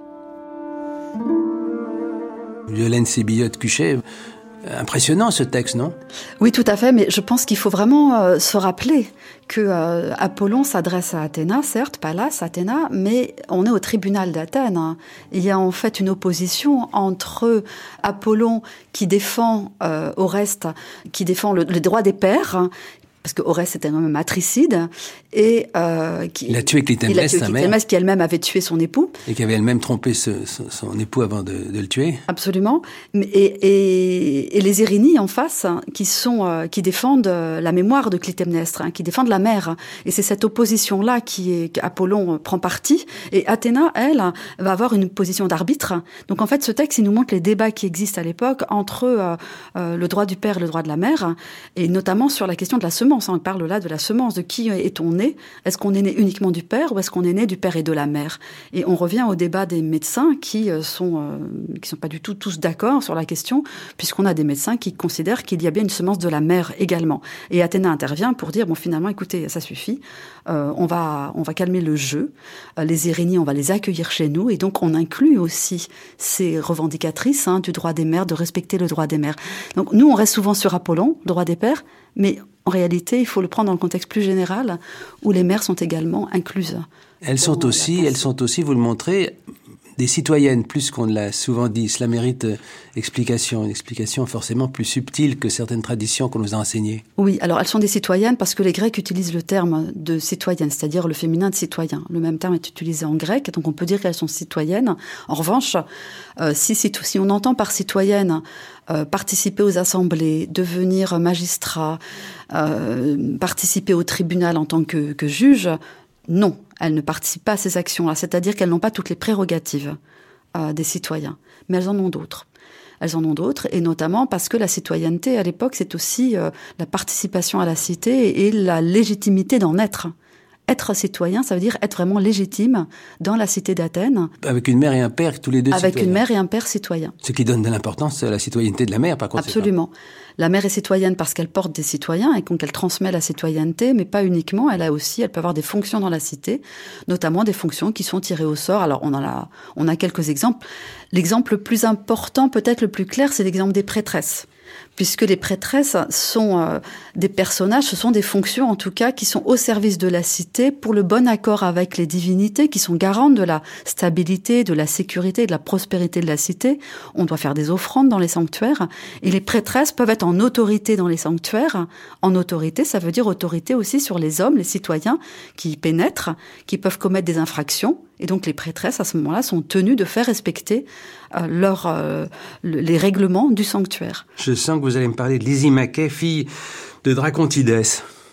Violaine Sébillotte-Cuchet, impressionnant ce texte, non ? Oui, tout à fait, mais je pense qu'il faut vraiment euh, se rappeler que euh, Apollon s'adresse à Athéna, certes, Pallas, Athéna, mais on est au tribunal d'Athènes. Hein. Il y a en fait une opposition entre Apollon qui défend euh, Oreste, qui défend le, le droit des pères, hein, parce que Oreste était un homme matricide, et euh, qui il a tué Clytemnestre, sa mère, Clytemnestre qui elle-même avait tué son époux, et qui avait elle-même trompé ce, son, son époux avant de, de le tuer. Absolument. Et, et, et les Érénies en face, qui sont euh, qui défendent la mémoire de Clytemnestre, hein, qui défendent la mère. Et c'est cette opposition-là qui est qu'Apollon prend parti. Et Athéna, elle, va avoir une position d'arbitre. Donc en fait, ce texte, il nous montre les débats qui existent à l'époque entre euh, euh, le droit du père et le droit de la mère, et notamment sur la question de la semence. On parle là de la semence, de qui est-on né ? Est-ce qu'on est né uniquement du père ou est-ce qu'on est né du père et de la mère ? Et on revient au débat des médecins qui sont euh, qui sont pas du tout tous d'accord sur la question, puisqu'on a des médecins qui considèrent qu'il y a bien une semence de la mère également. Et Athéna intervient pour dire bon, finalement, écoutez, ça suffit, euh, on va on va calmer le jeu. Euh, les Érénies, on va les accueillir chez nous, et donc on inclut aussi ces revendicatrices hein, du droit des mères, de respecter le droit des mères. Donc nous, on reste souvent sur Apollon, le droit des pères, mais en réalité, il faut le prendre dans le contexte plus général, où les mères sont également incluses. Elles sont aussi, elles sont aussi, vous le montrez, des citoyennes, plus qu'on l'a souvent dit. Cela mérite euh, explication, une explication forcément plus subtile que certaines traditions qu'on nous a enseignées. Oui, alors elles sont des citoyennes parce que les Grecs utilisent le terme de citoyenne, c'est-à-dire le féminin de citoyen. Le même terme est utilisé en grec, donc on peut dire qu'elles sont citoyennes. En revanche, euh, si, si, si on entend par citoyenne euh, participer aux assemblées, devenir magistrat, euh, participer au tribunal en tant que, que juge, non, elles ne participent pas à ces actions-là, c'est-à-dire qu'elles n'ont pas toutes les prérogatives euh, des citoyens, mais elles en ont d'autres. Elles en ont d'autres, et notamment parce que la citoyenneté, à l'époque, c'est aussi euh, la participation à la cité et la légitimité d'en être. Être citoyen, ça veut dire être vraiment légitime dans la cité d'Athènes. Avec une mère et un père, tous les deux Avec citoyens. une mère et un père citoyens. Ce qui donne de l'importance à la citoyenneté de la mère, par contre. Absolument. La mère est citoyenne parce qu'elle porte des citoyens et donc elle transmet la citoyenneté, mais pas uniquement. Elle a aussi, elle peut avoir des fonctions dans la cité, notamment des fonctions qui sont tirées au sort. Alors on en a, on a quelques exemples. L'exemple le plus important, peut-être le plus clair, c'est l'exemple des prêtresses. Puisque les prêtresses sont euh, des personnages, ce sont des fonctions en tout cas qui sont au service de la cité pour le bon accord avec les divinités qui sont garantes de la stabilité, de la sécurité, de la prospérité de la cité. On doit faire des offrandes dans les sanctuaires et les prêtresses peuvent être en autorité dans les sanctuaires. En autorité, ça veut dire autorité aussi sur les hommes, les citoyens qui y pénètrent, qui peuvent commettre des infractions. Et donc les prêtresses, à ce moment-là, sont tenues de faire respecter euh, leur, euh, les règlements du sanctuaire. Je sens que vous allez me parler de Lysimaché, fille de Dracontides.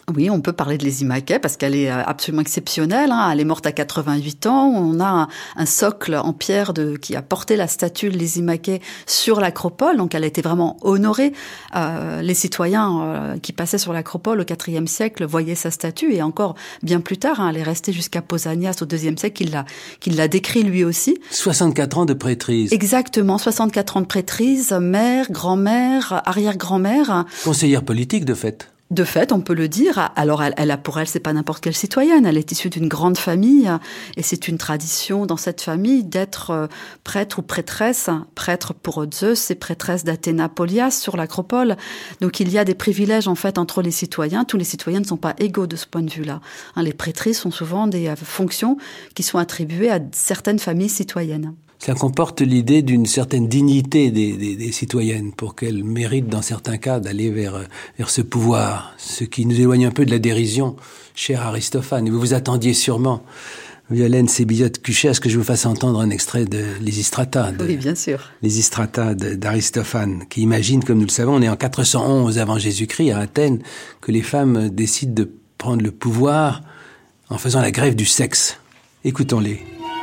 Oui, on peut parler de Lysimaché parce qu'elle est absolument exceptionnelle. Hein. Elle est morte à quatre-vingt-huit ans. On a un, un socle en pierre de, qui a porté la statue de Lysimaché sur l'acropole. Donc, elle a été vraiment honorée. Euh, les citoyens euh, qui passaient sur l'acropole au quatrième siècle voyaient sa statue. Et encore bien plus tard, hein, elle est restée jusqu'à Pausanias au deuxième siècle, qu'il l'a, qu'il l'a décrit lui aussi. soixante-quatre ans de prêtrise. Exactement, soixante-quatre ans de prêtrise, mère, grand-mère, arrière-grand-mère. Conseillère politique, de fait. De fait, on peut le dire. Alors, elle, elle a pour elle, c'est pas n'importe quelle citoyenne. Elle est issue d'une grande famille, et c'est une tradition dans cette famille d'être prêtre ou prêtresse. Prêtre pour Zeus et prêtresse d'Athéna Polias sur l'acropole. Donc, il y a des privilèges en fait entre les citoyens. Tous les citoyens ne sont pas égaux de ce point de vue-là. Hein, les prêtrises sont souvent des fonctions qui sont attribuées à certaines familles citoyennes. Ça comporte l'idée d'une certaine dignité des, des, des citoyennes pour qu'elles méritent, dans certains cas, d'aller vers, vers ce pouvoir, ce qui nous éloigne un peu de la dérision, cher Aristophane. Et vous vous attendiez sûrement, Violaine Sébillotte-Cuchet, à ce que je vous fasse entendre un extrait de Lysistrata. De, oui, bien sûr. Lysistrata de, d'Aristophane, qui imagine, comme nous le savons, on est en quatre cent onze avant Jésus-Christ, à Athènes, que les femmes décident de prendre le pouvoir en faisant la grève du sexe. Écoutons-les.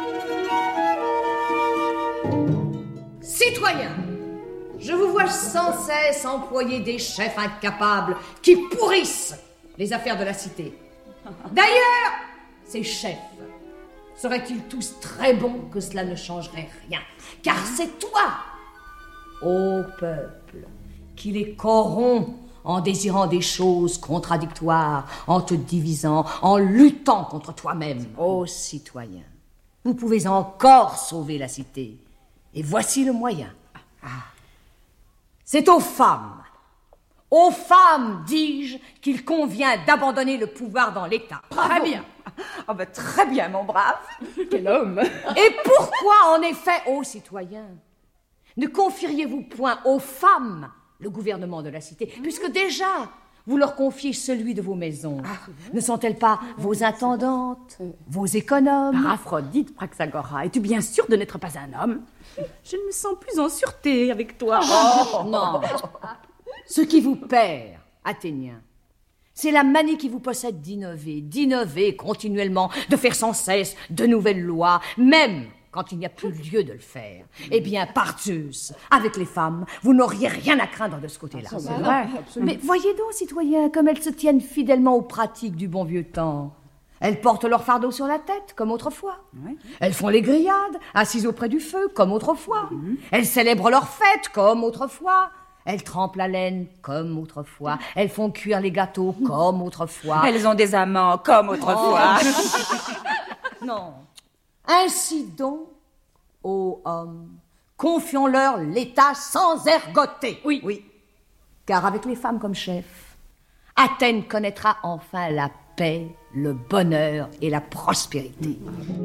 Citoyens, je vous vois sans cesse employer des chefs incapables qui pourrissent les affaires de la cité. D'ailleurs, ces chefs seraient-ils tous très bons que cela ne changerait rien? Car c'est toi, ô peuple, qui les corrompt en désirant des choses contradictoires, en te divisant, en luttant contre toi-même. Ô citoyens, vous pouvez encore sauver la cité. Et voici le moyen. Ah. C'est aux femmes, aux femmes, dis-je, qu'il convient d'abandonner le pouvoir dans l'État. Bravo. Très bien. Oh ben, très bien, mon brave. Quel homme. Et pourquoi, en effet, ô citoyens, ne confieriez-vous point aux femmes le gouvernement de la cité, mmh. puisque déjà, vous leur confiez celui de vos maisons. Ah, ne sont-elles pas vos intendantes, euh. vos économes? Par Aphrodite, Praxagora, es-tu bien sûre de n'être pas un homme? Je ne me sens plus en sûreté avec toi. Oh, non. Ce qui vous perd, Athéniens, c'est la manie qui vous possède d'innover, d'innover continuellement, de faire sans cesse de nouvelles lois, même quand il n'y a plus lieu de le faire. Eh bien, par Zeus, avec les femmes, vous n'auriez rien à craindre de ce côté-là. C'est vrai. Mais voyez donc, citoyens, comme elles se tiennent fidèlement aux pratiques du bon vieux temps. Elles portent leur fardeau sur la tête, comme autrefois. Oui. Elles font les grillades, assises auprès du feu, comme autrefois. Mm-hmm. Elles célèbrent leurs fêtes, comme autrefois. Elles trempent la laine, comme autrefois. Elles font cuire les gâteaux, comme autrefois. Elles ont des amants, comme autrefois. Oh. Non. Ainsi donc, ô hommes, confions-leur l'État sans ergoter. Oui. Oui. Car avec les femmes comme chefs, Athènes connaîtra enfin la paix, le bonheur et la prospérité.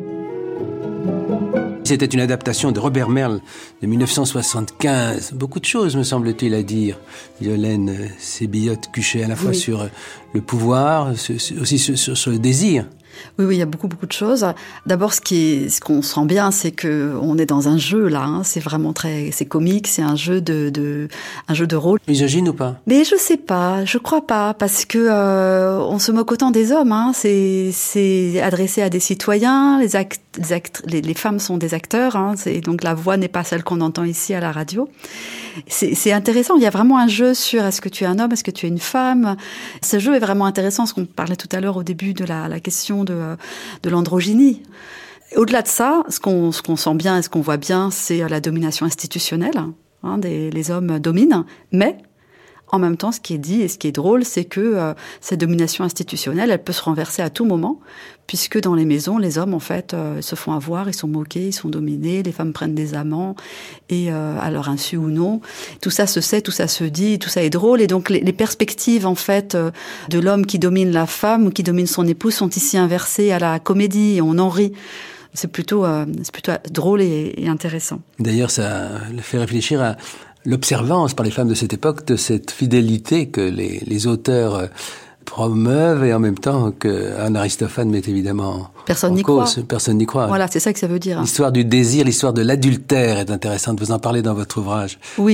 C'était une adaptation de Robert Merle de mille neuf cent soixante-quinze. Beaucoup de choses, me semble-t-il, à dire. Violaine Sébillotte-Cuchet, à la fois oui. sur le pouvoir, aussi sur, sur, sur le désir. Oui, oui, il y a beaucoup, beaucoup de choses. D'abord, ce qui est, ce qu'on sent bien, c'est que on est dans un jeu là. Hein. C'est vraiment très, c'est comique. C'est un jeu de, de, un jeu de rôle. Misogyne ou pas? Mais je sais pas. Je crois pas, parce que euh, on se moque autant des hommes. Hein. C'est, c'est adressé à des citoyens. Les actes, les, actes, les, les femmes sont des acteurs. Hein. C'est, donc la voix n'est pas celle qu'on entend ici à la radio. C'est, c'est intéressant. Il y a vraiment un jeu sur est-ce que tu es un homme, est-ce que tu es une femme. Ce jeu est vraiment intéressant. Ce qu'on parlait tout à l'heure au début de la, la question de, de l'androgynie. Au-delà de ça, ce qu'on, ce qu'on sent bien et ce qu'on voit bien, c'est la domination institutionnelle. Hein, des, les hommes dominent, mais en même temps, ce qui est dit et ce qui est drôle, c'est que euh, cette domination institutionnelle, elle peut se renverser à tout moment, puisque dans les maisons, les hommes, en fait, euh, se font avoir, ils sont moqués, ils sont dominés, les femmes prennent des amants, et euh, à leur insu ou non. Tout ça se sait, tout ça se dit, tout ça est drôle, et donc les, les perspectives, en fait, euh, de l'homme qui domine la femme ou qui domine son épouse sont ici inversées à la comédie, et on en rit. C'est plutôt, euh, c'est plutôt drôle et, et intéressant. D'ailleurs, ça le fait réfléchir à l'observance par les femmes de cette époque de cette fidélité que les, les auteurs promeuvent et en même temps qu'un Aristophane met évidemment Personne en n'y cause. Croit. Personne n'y croit. Voilà, c'est ça que ça veut dire. L'histoire du désir, l'histoire de l'adultère est intéressante. Vous en parlez dans votre ouvrage. Oui,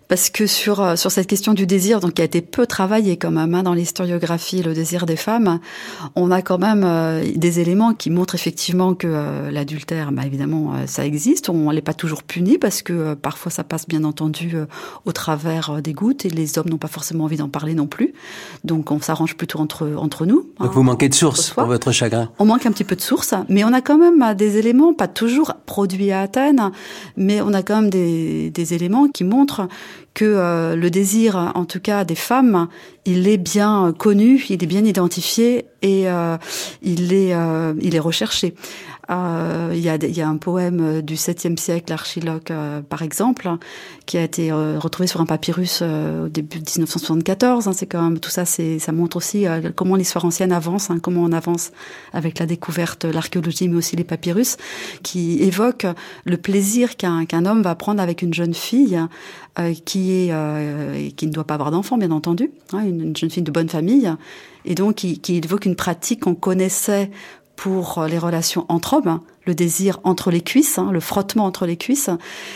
Parce que sur sur cette question du désir, donc qui a été peu travaillée quand même hein, dans l'historiographie, le désir des femmes, on a quand même euh, des éléments qui montrent effectivement que euh, l'adultère, bah, évidemment, euh, ça existe. On n'est pas toujours puni parce que euh, parfois ça passe bien entendu euh, au travers euh, des gouttes et les hommes n'ont pas forcément envie d'en parler non plus. Donc on s'arrange plutôt entre entre nous. Donc hein, vous manquez de sources pour votre chagrin. On manque un petit peu de sources, mais on a quand même des éléments, pas toujours produits à Athènes, mais on a quand même des des éléments qui montrent que euh, le désir, en tout cas des femmes, il est bien connu, il est bien identifié et euh, il est euh, il est recherché. Euh, il y a il y a un poème du septième siècle, l'Archiloque euh, par exemple, qui a été euh, retrouvé sur un papyrus euh, au début de dix-neuf cent soixante-quatorze. Hein, c'est quand même tout ça, c'est ça montre aussi euh, comment l'histoire ancienne avance, hein, comment on avance avec la découverte, l'archéologie, mais aussi les papyrus, qui évoquent le plaisir qu'un qu'un homme va prendre avec une jeune fille euh, qui est euh, qui ne doit pas avoir d'enfant, bien entendu, hein, une, une jeune fille de bonne famille, et donc qui, qui évoque une pratique qu'on connaissait pour les relations entre hommes, hein, le désir entre les cuisses, hein, le frottement entre les cuisses,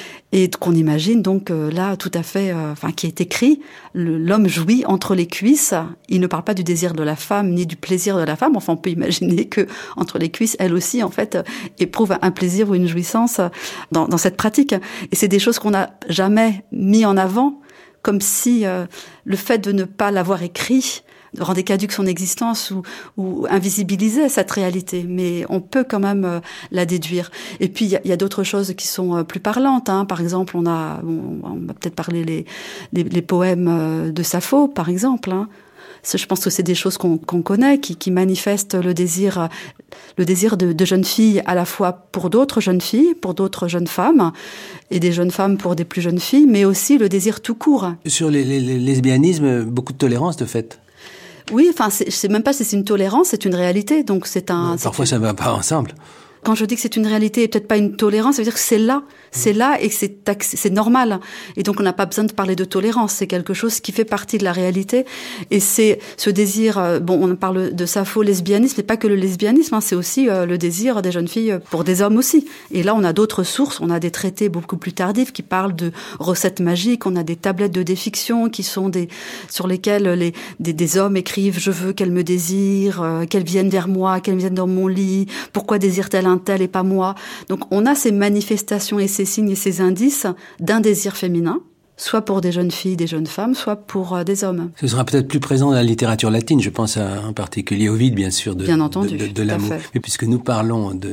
et qu'on imagine donc euh, là tout à fait, euh, enfin qui est écrit, le, l'homme jouit entre les cuisses. Il ne parle pas du désir de la femme ni du plaisir de la femme. Enfin, on peut imaginer que entre les cuisses, elle aussi en fait éprouve un plaisir ou une jouissance dans, dans cette pratique. Et c'est des choses qu'on n'a jamais mis en avant, comme si euh, le fait de ne pas l'avoir écrit rendait caduque son existence ou, ou invisibilisait cette réalité, mais on peut quand même euh, la déduire. Et puis il y a, y a d'autres choses qui sont euh, plus parlantes. Hein. Par exemple, on a, on, on va peut-être parler les, les, les poèmes euh, de Sappho, par exemple. Hein. Je pense que c'est des choses qu'on, qu'on connaît, qui, qui manifestent le désir, le désir de, de jeunes filles à la fois pour d'autres jeunes filles, pour d'autres jeunes femmes, et des jeunes femmes pour des plus jeunes filles, mais aussi le désir tout court. Sur les, les, les lesbianismes, beaucoup de tolérance de fait. Oui, enfin, c'est, je sais même pas si c'est une tolérance, c'est une réalité. Donc c'est un. Non, parfois, c'est ça ne va pas ensemble. Quand je dis que c'est une réalité et peut-être pas une tolérance, ça veut dire que c'est là, c'est là et que c'est, c'est normal. Et donc on n'a pas besoin de parler de tolérance, c'est quelque chose qui fait partie de la réalité. Et c'est ce désir, bon, on parle de Sappho, lesbianisme, mais pas que le lesbianisme, hein, c'est aussi euh, le désir des jeunes filles pour des hommes aussi. Et là on a d'autres sources, on a des traités beaucoup plus tardifs qui parlent de recettes magiques, on a des tablettes de défiction qui sont des sur lesquelles les des, des hommes écrivent « je veux qu'elle me désire, euh, qu'elle vienne vers moi, qu'elle vienne dans mon lit, pourquoi désire-t-elle un tel et pas moi ?» Donc on a ces manifestations et ces signes et ces indices d'un désir féminin, soit pour des jeunes filles, des jeunes femmes, soit pour euh, des hommes. Ce sera peut-être plus présent dans la littérature latine, je pense à, en particulier Ovide, bien sûr, de, bien entendu, de, de, de l'amour. Mais puisque nous parlons de,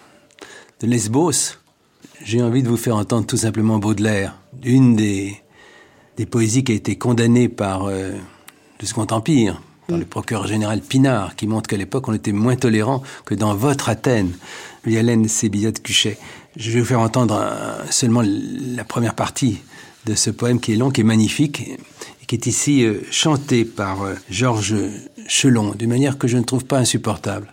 de Lesbos, j'ai envie de vous faire entendre tout simplement Baudelaire, une des, des poésies qui a été condamnée par euh, le Second Empire, par le procureur général Pinard, qui montre qu'à l'époque, on était moins tolérant que dans votre Athènes, Violaine Sébillot-Cuchet. Je vais vous faire entendre euh, seulement la première partie de ce poème qui est long, qui est magnifique, et qui est ici euh, chanté par euh, Georges Chelon, d'une manière que je ne trouve pas insupportable.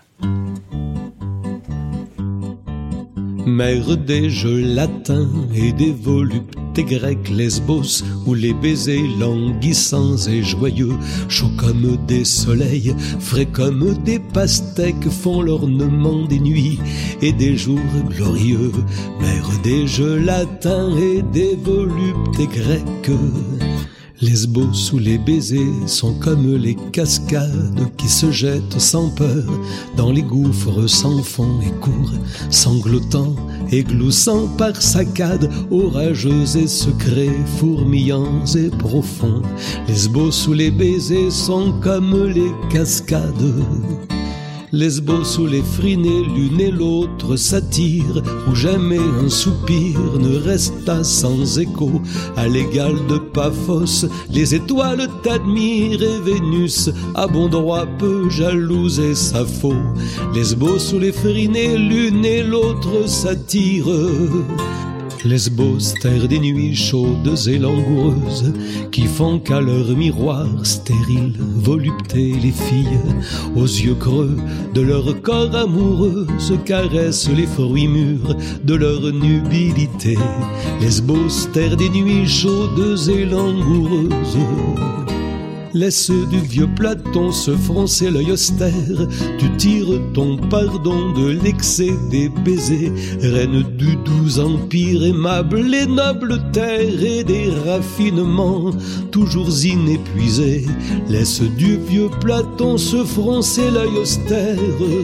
Mère des jeux latins et des voluptés grecs, Lesbos, où les baisers languissants et joyeux, chauds comme des soleils, frais comme des pastèques, font l'ornement des nuits et des jours glorieux. Mère des jeux latins et des voluptés grecs, Lesbos où les baisers sont comme les cascades qui se jettent sans peur dans les gouffres sans fond et courent, sanglotant et gloussant par saccades, orageux et secrets, fourmillants et profonds. Lesbos où les baisers sont comme les cascades. Lesbos où les frinés l'une et l'autre s'attirent, où jamais un soupir ne resta sans écho. À l'égal de Paphos, les étoiles t'admirent et Vénus, à bon droit peu jalouse et Sappho. Lesbos où les frinés l'une et l'autre s'attirent. Lesbos, terre des nuits chaudes et langoureuses, qui font qu'à leur miroir stérile volupté les filles, aux yeux creux de leur corps amoureux, se caressent les fruits mûrs de leur nubilité. Lesbos, terre des nuits chaudes et langoureuses. Laisse du vieux Platon se froncer l'œil austère. Tu tires ton pardon de l'excès des baisers. Reine du doux empire aimable et noble terre, et des raffinements toujours inépuisés. Laisse du vieux Platon se froncer l'œil austère.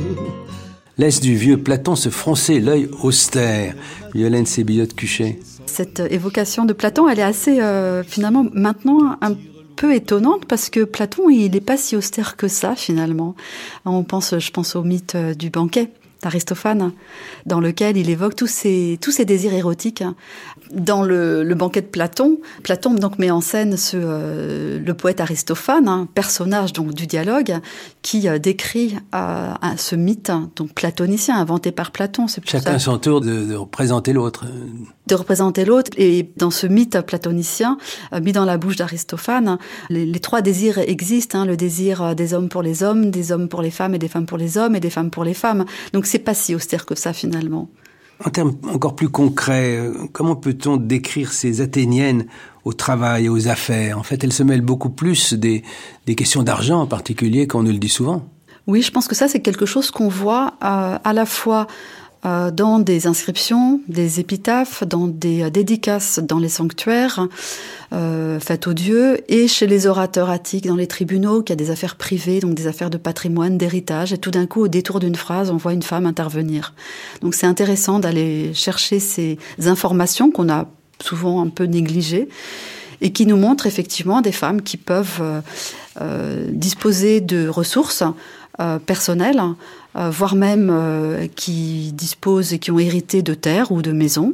Laisse du vieux Platon se froncer l'œil austère. Violaine Sébillotte-Cuchet. Cette évocation de Platon, elle est assez, euh, finalement, maintenant, un peu étonnante, parce que Platon, il n'est pas si austère que ça, finalement. On pense, je pense au mythe du banquet d'Aristophane, dans lequel il évoque tous ses, tous ses désirs érotiques. Dans le, le banquet de Platon, Platon donc met en scène ce, euh, le poète Aristophane, hein, personnage donc du dialogue, qui euh, décrit euh, ce mythe donc platonicien inventé par Platon. C'est Chacun à son tour de, de représenter l'autre. De représenter l'autre. Et dans ce mythe platonicien, euh, mis dans la bouche d'Aristophane, les, les trois désirs existent, hein, le désir des hommes pour les hommes, des hommes pour les femmes et des femmes pour les hommes et des femmes pour les femmes. Donc c'est pas si austère que ça finalement. En termes encore plus concrets, comment peut-on décrire ces Athéniennes au travail et aux affaires? En fait, elles se mêlent beaucoup plus des, des questions d'argent en particulier qu'on ne le dit souvent. Oui, je pense que ça, c'est quelque chose qu'on voit euh, à la fois euh, dans des inscriptions, des épitaphes, dans des euh, dédicaces dans les sanctuaires euh, faites aux dieux, et chez les orateurs attiques dans les tribunaux, qui a des affaires privées, donc des affaires de patrimoine, d'héritage, et tout d'un coup, au détour d'une phrase, on voit une femme intervenir. Donc c'est intéressant d'aller chercher ces informations qu'on a souvent un peu négligées, et qui nous montrent effectivement des femmes qui peuvent euh, euh, disposer de ressources euh, personnelles, euh, voire même euh, qui disposent et qui ont hérité de terres ou de maisons,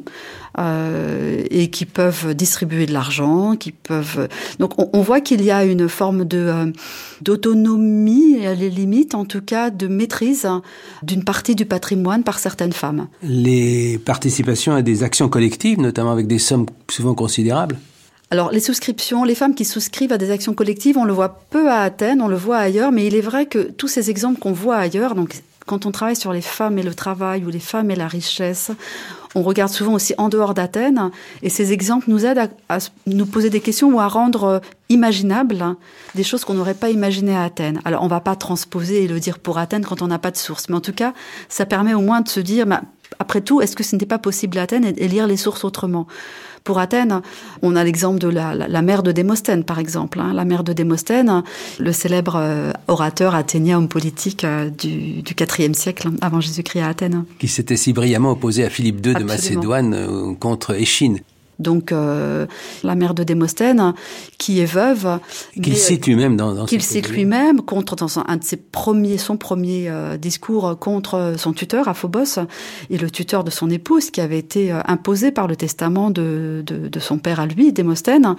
euh, et qui peuvent distribuer de l'argent, qui peuvent. Donc on, on voit qu'il y a une forme de euh, d'autonomie, à les limites en tout cas de maîtrise d'une partie du patrimoine par certaines femmes. Les participations à des actions collectives, notamment avec des sommes souvent considérables. Alors, les souscriptions, les femmes qui souscrivent à des actions collectives, on le voit peu à Athènes, on le voit ailleurs, mais il est vrai que tous ces exemples qu'on voit ailleurs, donc quand on travaille sur les femmes et le travail ou les femmes et la richesse, on regarde souvent aussi en dehors d'Athènes, et ces exemples nous aident à, à nous poser des questions ou à rendre imaginables des choses qu'on n'aurait pas imaginées à Athènes. Alors, on ne va pas transposer et le dire pour Athènes quand on n'a pas de source, mais en tout cas, ça permet au moins de se dire, bah, après tout, est-ce que ce n'était pas possible à Athènes, et, et lire les sources autrement? Pour Athènes, on a l'exemple de la, la, la mère de Démosthène, par exemple. Hein. La mère de Démosthène, le célèbre euh, orateur athénien, homme politique euh, du, du quatrième siècle, avant Jésus-Christ à Athènes. Qui s'était si brillamment opposé à Philippe deux de Absolument. Macédoine euh, contre Échine. Donc, euh, la mère de Démosthène, qui est veuve. Qu'il mais, cite lui-même dans, dans Qu'il cite lui-même, contre, dans son, un de ses premiers, son premier euh, discours contre son tuteur, Aphobos, et le tuteur de son épouse, qui avait été euh, imposé par le testament de, de, de son père à lui, Démosthène.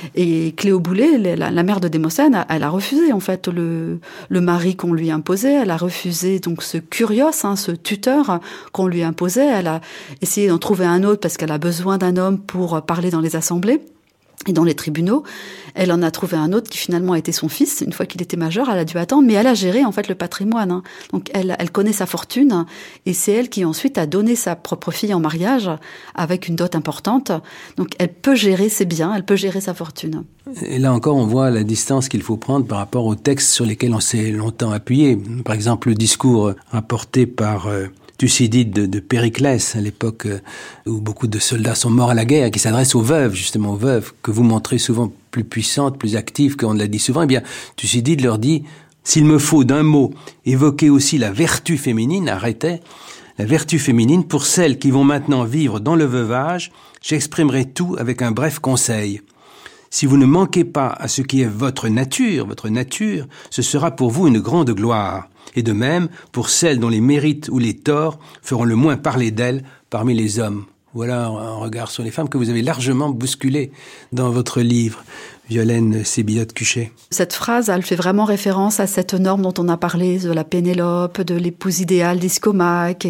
Et Cléobulée, la, la mère de Démosthène, elle a refusé, en fait, le, le mari qu'on lui imposait. Elle a refusé, donc, ce curios, hein, ce tuteur qu'on lui imposait. Elle a essayé d'en trouver un autre parce qu'elle a besoin d'un homme pour pour parler dans les assemblées et dans les tribunaux. Elle en a trouvé un autre qui finalement a été son fils. Une fois qu'il était majeur, elle a dû attendre, mais elle a géré en fait le patrimoine. Hein. Donc elle, elle connaît sa fortune, et c'est elle qui ensuite a donné sa propre fille en mariage avec une dot importante. Donc elle peut gérer ses biens, elle peut gérer sa fortune. Et là encore, on voit la distance qu'il faut prendre par rapport aux textes sur lesquels on s'est longtemps appuyé. Par exemple, le discours rapporté par euh, Thucydide de, de Périclès, à l'époque euh, où beaucoup de soldats sont morts à la guerre, qui s'adresse aux veuves, justement aux veuves, que vous montrez souvent plus puissantes, plus actives qu'on ne l'a dit souvent. Eh bien, Thucydide leur dit, s'il me faut d'un mot évoquer aussi la vertu féminine, arrêtez, la vertu féminine, pour celles qui vont maintenant vivre dans le veuvage, j'exprimerai tout avec un bref conseil. Si vous ne manquez pas à ce qui est votre nature, votre nature, ce sera pour vous une grande gloire. Et de même, pour celles dont les mérites ou les torts feront le moins parler d'elles parmi les hommes. Voilà un regard sur les femmes que vous avez largement bousculé dans votre livre, Violaine Sébillotte-Cuchet. Cette phrase, elle fait vraiment référence à cette norme dont on a parlé, de la Pénélope, de l'épouse idéale d'Iscomaque, qui est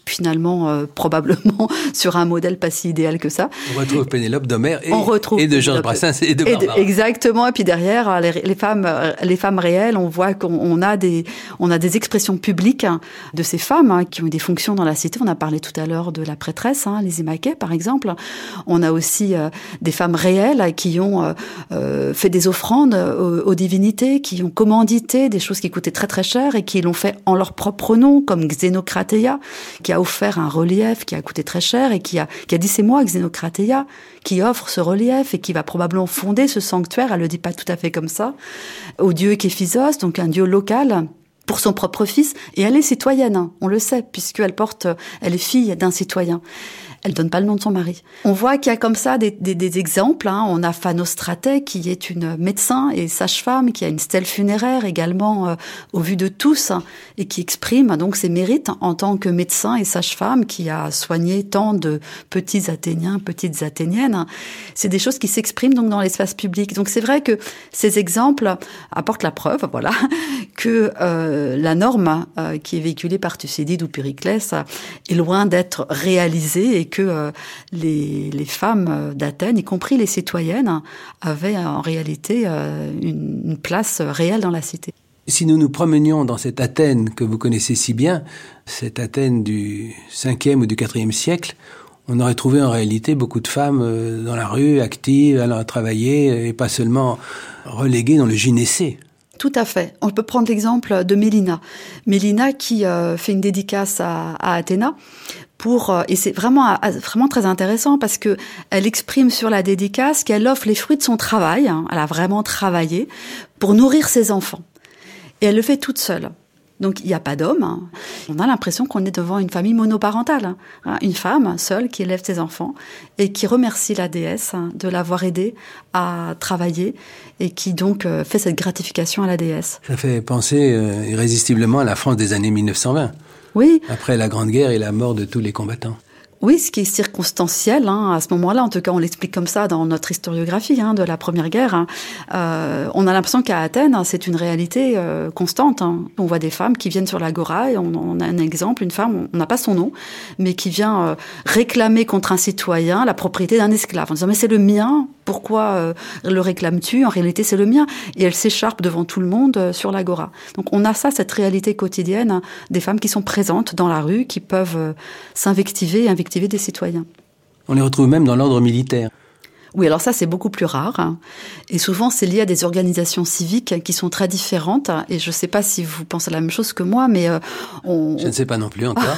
finalement euh, probablement sur un modèle pas si idéal que ça. On retrouve Pénélope d'Homère et, retrouve et de Georges Brassens et de et Barbara. de, exactement. Et puis derrière, les, les femmes, les femmes réelles, on voit qu'on on a des, on a des expressions publiques de ces femmes hein, qui ont eu des fonctions dans la cité. On a parlé tout à l'heure de la prêtresse, hein, Lizzie Mackay par exemple. On a aussi euh, des femmes réelles qui ont euh, euh, fait des offrandes aux, aux divinités, qui ont commandité des choses qui coûtaient très très cher et qui l'ont fait en leur propre nom, comme Xénocratéa, qui a offert un relief qui a coûté très cher et qui a, qui a dit c'est moi Xénocratéa, qui offre ce relief et qui va probablement fonder ce sanctuaire, elle le dit pas tout à fait comme ça, au dieu Képhisos, donc un dieu local, pour son propre fils, et elle est citoyenne, on le sait, puisqu'elle porte, elle est fille d'un citoyen. Elle donne pas le nom de son mari. On voit qu'il y a comme ça des, des, des exemples. Hein. On a Phanostraté, qui est une médecin et sage-femme, qui a une stèle funéraire également euh, au vu de tous, hein, et qui exprime donc ses mérites en tant que médecin et sage-femme, qui a soigné tant de petits Athéniens, petites Athéniennes. C'est des choses qui s'expriment donc dans l'espace public. Donc c'est vrai que ces exemples apportent la preuve, voilà, que euh, la norme euh, qui est véhiculée par Thucydide ou Périclès est loin d'être réalisée et que euh, les, les femmes d'Athènes, y compris les citoyennes, avaient en réalité euh, une, une place réelle dans la cité. Si nous nous promenions dans cette Athènes que vous connaissez si bien, cette Athènes du cinquième ou du quatrième siècle, on aurait trouvé en réalité beaucoup de femmes dans la rue, actives, allant travailler, et pas seulement reléguées dans le gynécée. Tout à fait. On peut prendre l'exemple de Mélina. Mélina qui euh, fait une dédicace à, à Athéna. Pour, et c'est vraiment, vraiment très intéressant parce que elle exprime sur la dédicace qu'elle offre les fruits de son travail, hein, elle a vraiment travaillé, pour nourrir ses enfants. Et elle le fait toute seule. Donc il n'y a pas d'homme. Hein. On a l'impression qu'on est devant une famille monoparentale. Hein. Une femme seule qui élève ses enfants et qui remercie la déesse hein, de l'avoir aidée à travailler et qui donc euh, fait cette gratification à la déesse. Ça fait penser euh, irrésistiblement à la France des années mille neuf cent vingt. Oui. Après la Grande Guerre et la mort de tous les combattants. Oui, ce qui est circonstanciel, hein, à ce moment-là, en tout cas on l'explique comme ça dans notre historiographie hein, de la Première Guerre, hein, euh, on a l'impression qu'à Athènes, hein, c'est une réalité euh, constante. Hein. On voit des femmes qui viennent sur l'agora, et on, on a un exemple, une femme, on n'a pas son nom, mais qui vient euh, réclamer contre un citoyen la propriété d'un esclave, en disant « mais c'est le mien, pourquoi euh, le réclames-tu ? En réalité, c'est le mien. » Et elle s'écharpe devant tout le monde euh, sur l'agora. Donc on a ça, cette réalité quotidienne, hein, des femmes qui sont présentes dans la rue, qui peuvent euh, s'invectiver et invectiver des citoyens. On les retrouve même dans l'ordre militaire. Oui, alors ça, c'est beaucoup plus rare. Hein. Et souvent, c'est lié à des organisations civiques qui sont très différentes. Et je ne sais pas si vous pensez la même chose que moi, mais euh, on... Je ne sais pas non plus encore.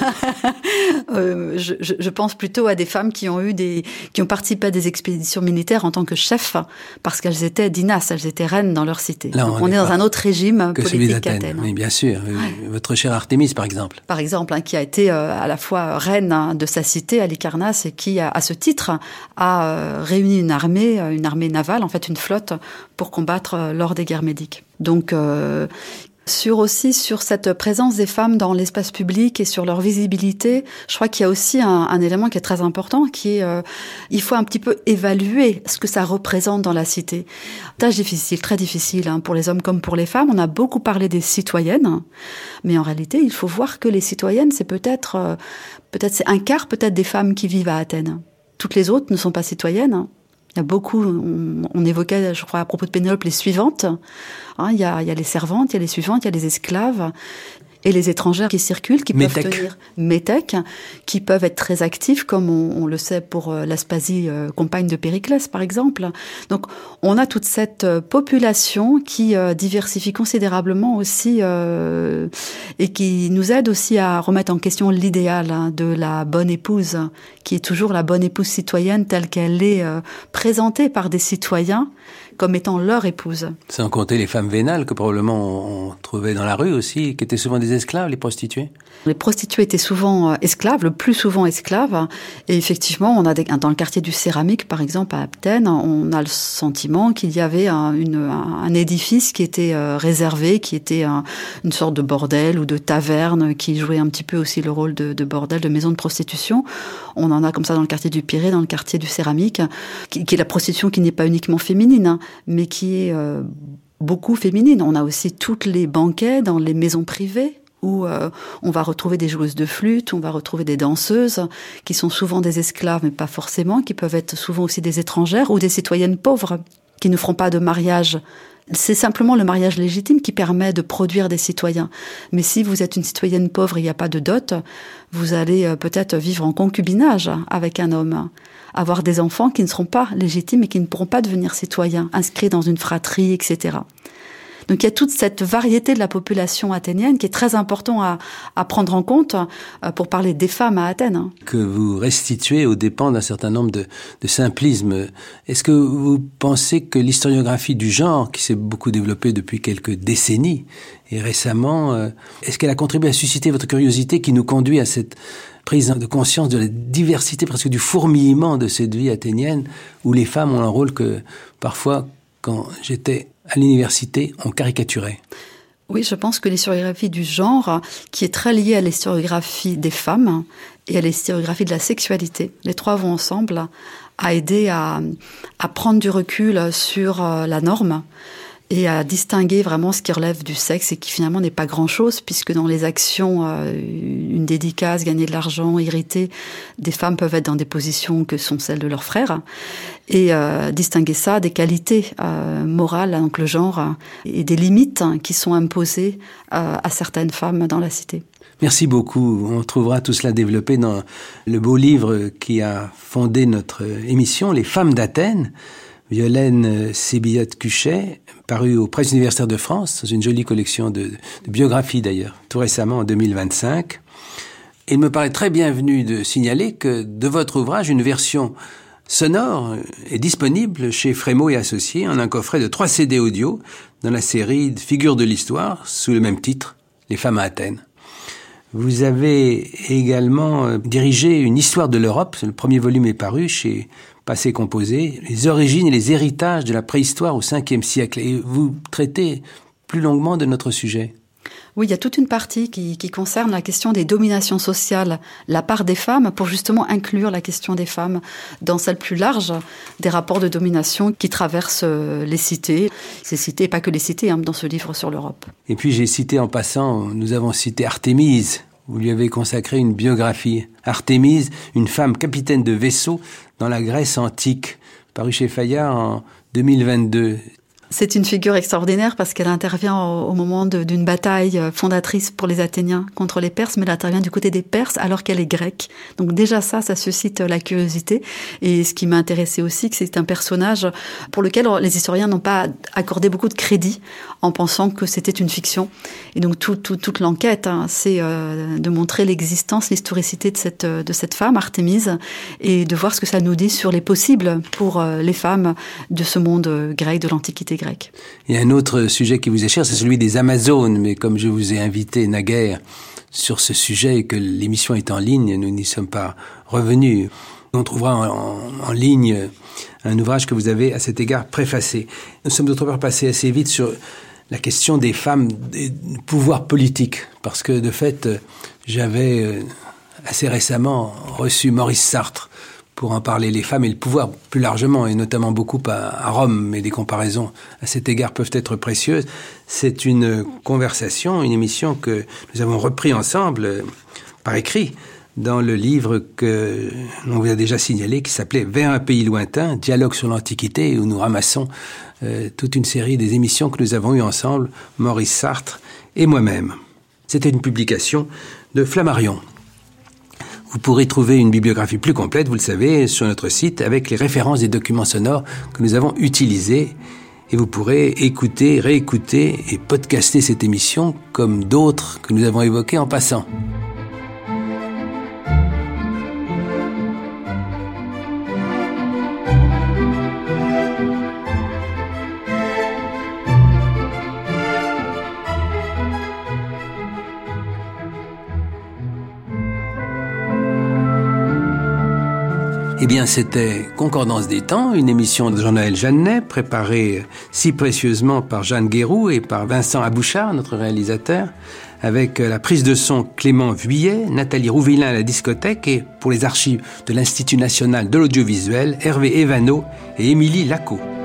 euh, je, je, je pense plutôt à des femmes qui ont eu des, qui ont participé à des expéditions militaires en tant que chefs, parce qu'elles étaient dinas, elles étaient reines dans leur cité. Là, Donc, on, on est dans un autre régime que politique qu'Athènes. Oui, bien sûr. Ouais. Votre chère Artémis, par exemple. Par exemple, hein, qui a été euh, à la fois reine hein, de sa cité, Halicarnasse, et qui, à ce titre, a euh, réuni une armée, une armée navale, en fait une flotte, pour combattre euh, lors des guerres médiques. Donc, euh, sur aussi sur cette présence des femmes dans l'espace public et sur leur visibilité, je crois qu'il y a aussi un, un élément qui est très important, qui est, euh, il faut un petit peu évaluer ce que ça représente dans la cité. Tâche difficile, très difficile, hein, pour les hommes comme pour les femmes. On a beaucoup parlé des citoyennes, mais en réalité, il faut voir que les citoyennes, c'est peut-être, euh, peut-être c'est un quart peut-être des femmes qui vivent à Athènes. Toutes les autres ne sont pas citoyennes. Il y a beaucoup, on, on évoquait, je crois, à propos de Pénélope, les suivantes. Hein, il y a, il y a les servantes, il y a les suivantes, il y a les esclaves. Et les étrangères qui circulent, qui Métèque. peuvent tenir métèques, qui peuvent être très actifs, comme on, on le sait pour euh, l'Aspasie, euh, compagne de Périclès, par exemple. Donc, on a toute cette euh, population qui euh, diversifie considérablement aussi euh, et qui nous aide aussi à remettre en question l'idéal hein, de la bonne épouse, qui est toujours la bonne épouse citoyenne telle qu'elle est euh, présentée par des citoyens comme étant leur épouse. Sans compter les femmes vénales que probablement on trouvait dans la rue aussi, qui étaient souvent des esclaves, les prostituées. Les prostituées étaient souvent esclaves, le plus souvent esclaves. Et effectivement, on a des, dans le quartier du Céramique, par exemple, à Athènes, on a le sentiment qu'il y avait un, une, un édifice qui était euh, réservé, qui était un, une sorte de bordel ou de taverne, qui jouait un petit peu aussi le rôle de, de bordel, de maison de prostitution. On en a comme ça dans le quartier du Pirée, dans le quartier du Céramique, qui, qui est la prostitution qui n'est pas uniquement féminine, hein, mais qui est euh, beaucoup féminine. On a aussi toutes les banquets dans les maisons privées. où euh, on va retrouver des joueuses de flûte, on va retrouver des danseuses, qui sont souvent des esclaves, mais pas forcément, qui peuvent être souvent aussi des étrangères, ou des citoyennes pauvres, qui ne feront pas de mariage. C'est simplement le mariage légitime qui permet de produire des citoyens. Mais si vous êtes une citoyenne pauvre et il n'y a pas de dot, vous allez euh, peut-être vivre en concubinage avec un homme, avoir des enfants qui ne seront pas légitimes et qui ne pourront pas devenir citoyens, inscrits dans une fratrie, et cetera. Donc il y a toute cette variété de la population athénienne qui est très important à, à prendre en compte euh, pour parler des femmes à Athènes. Que vous restituez aux dépens d'un certain nombre de, de simplismes. Est-ce que vous pensez que l'historiographie du genre, qui s'est beaucoup développée depuis quelques décennies, et récemment, euh, est-ce qu'elle a contribué à susciter votre curiosité qui nous conduit à cette prise de conscience de la diversité, presque du fourmillement de cette vie athénienne, où les femmes ont un rôle que, parfois, quand j'étais à l'université, on caricaturait? Oui, je pense que l'historiographie du genre, qui est très liée à l'historiographie des femmes et à l'historiographie de la sexualité, les trois vont ensemble, a aidé à, à prendre du recul sur la norme et à distinguer vraiment ce qui relève du sexe et qui finalement n'est pas grand-chose, puisque dans les actions, euh, une dédicace, gagner de l'argent, irriter, des femmes peuvent être dans des positions que sont celles de leurs frères, et euh, distinguer ça des qualités euh, morales, donc le genre, et des limites qui sont imposées euh, à certaines femmes dans la cité. Merci beaucoup. On trouvera tout cela développé dans le beau livre qui a fondé notre émission, Les femmes d'Athènes, Violaine Sébillotte-Cuchet, paru aux Presses universitaires de France, dans une jolie collection de, de biographies d'ailleurs, tout récemment en deux mille vingt-cinq. Il me paraît très bienvenu de signaler que de votre ouvrage, une version sonore est disponible chez Frémaux et Associés en un coffret de trois C D audio dans la série Figures de l'Histoire, sous le même titre, Les femmes à Athènes. Vous avez également dirigé une histoire de l'Europe, le premier volume est paru chez Passé Composé, les origines et les héritages de la préhistoire au cinquième siècle. Et vous traitez plus longuement de notre sujet. Oui, il y a toute une partie qui, qui concerne la question des dominations sociales, la part des femmes, pour justement inclure la question des femmes dans celle plus large des rapports de domination qui traversent les cités. Ces cités, pas que les cités, hein, dans ce livre sur l'Europe. Et puis j'ai cité en passant, nous avons cité Artémise. Vous lui avez consacré une biographie. Artémise, une femme capitaine de vaisseau dans la Grèce antique, paru chez Fayard en deux mille vingt-deux. C'est une figure extraordinaire parce qu'elle intervient au, au moment de, d'une bataille fondatrice pour les Athéniens contre les Perses, mais elle intervient du côté des Perses alors qu'elle est grecque. Donc déjà ça, ça suscite la curiosité. Et ce qui m'a intéressé aussi, que c'est un personnage pour lequel les historiens n'ont pas accordé beaucoup de crédit en pensant que c'était une fiction. Et donc tout, tout, toute l'enquête, hein, c'est euh, de montrer l'existence, l'historicité de cette, de cette femme, Artémise, et de voir ce que ça nous dit sur les possibles pour euh, les femmes de ce monde grec, de l'Antiquité grecque. Il y a un autre sujet qui vous est cher, c'est celui des Amazones, mais comme je vous ai invité naguère sur ce sujet et que l'émission est en ligne, nous n'y sommes pas revenus. On trouvera en, en, en ligne un ouvrage que vous avez à cet égard préfacé. Nous sommes d'autre part passés assez vite sur la question des femmes, des pouvoirs politiques, parce que de fait, j'avais assez récemment reçu Maurice Sartre pour en parler, les femmes et le pouvoir plus largement, et notamment beaucoup à, à Rome, mais des comparaisons à cet égard peuvent être précieuses. C'est une conversation, une émission que nous avons repris ensemble euh, par écrit dans le livre que l'on vous a déjà signalé, qui s'appelait « Vers un pays lointain, dialogue sur l'Antiquité », où nous ramassons euh, toute une série des émissions que nous avons eues ensemble, Maurice Sartre et moi-même. C'était une publication de Flammarion. Vous pourrez trouver une bibliographie plus complète, vous le savez, sur notre site avec les références des documents sonores que nous avons utilisés. Et vous pourrez écouter, réécouter et podcaster cette émission comme d'autres que nous avons évoquées en passant. Eh bien, c'était Concordance des temps, une émission de Jean-Noël Jeannet, préparée si précieusement par Jeanne Guéroux et par Vincent Abouchard, notre réalisateur, avec la prise de son Clément Vuillet, Nathalie Rouvillain à la discothèque et, pour les archives de l'Institut national de l'audiovisuel, Hervé Evano et Émilie Lacot.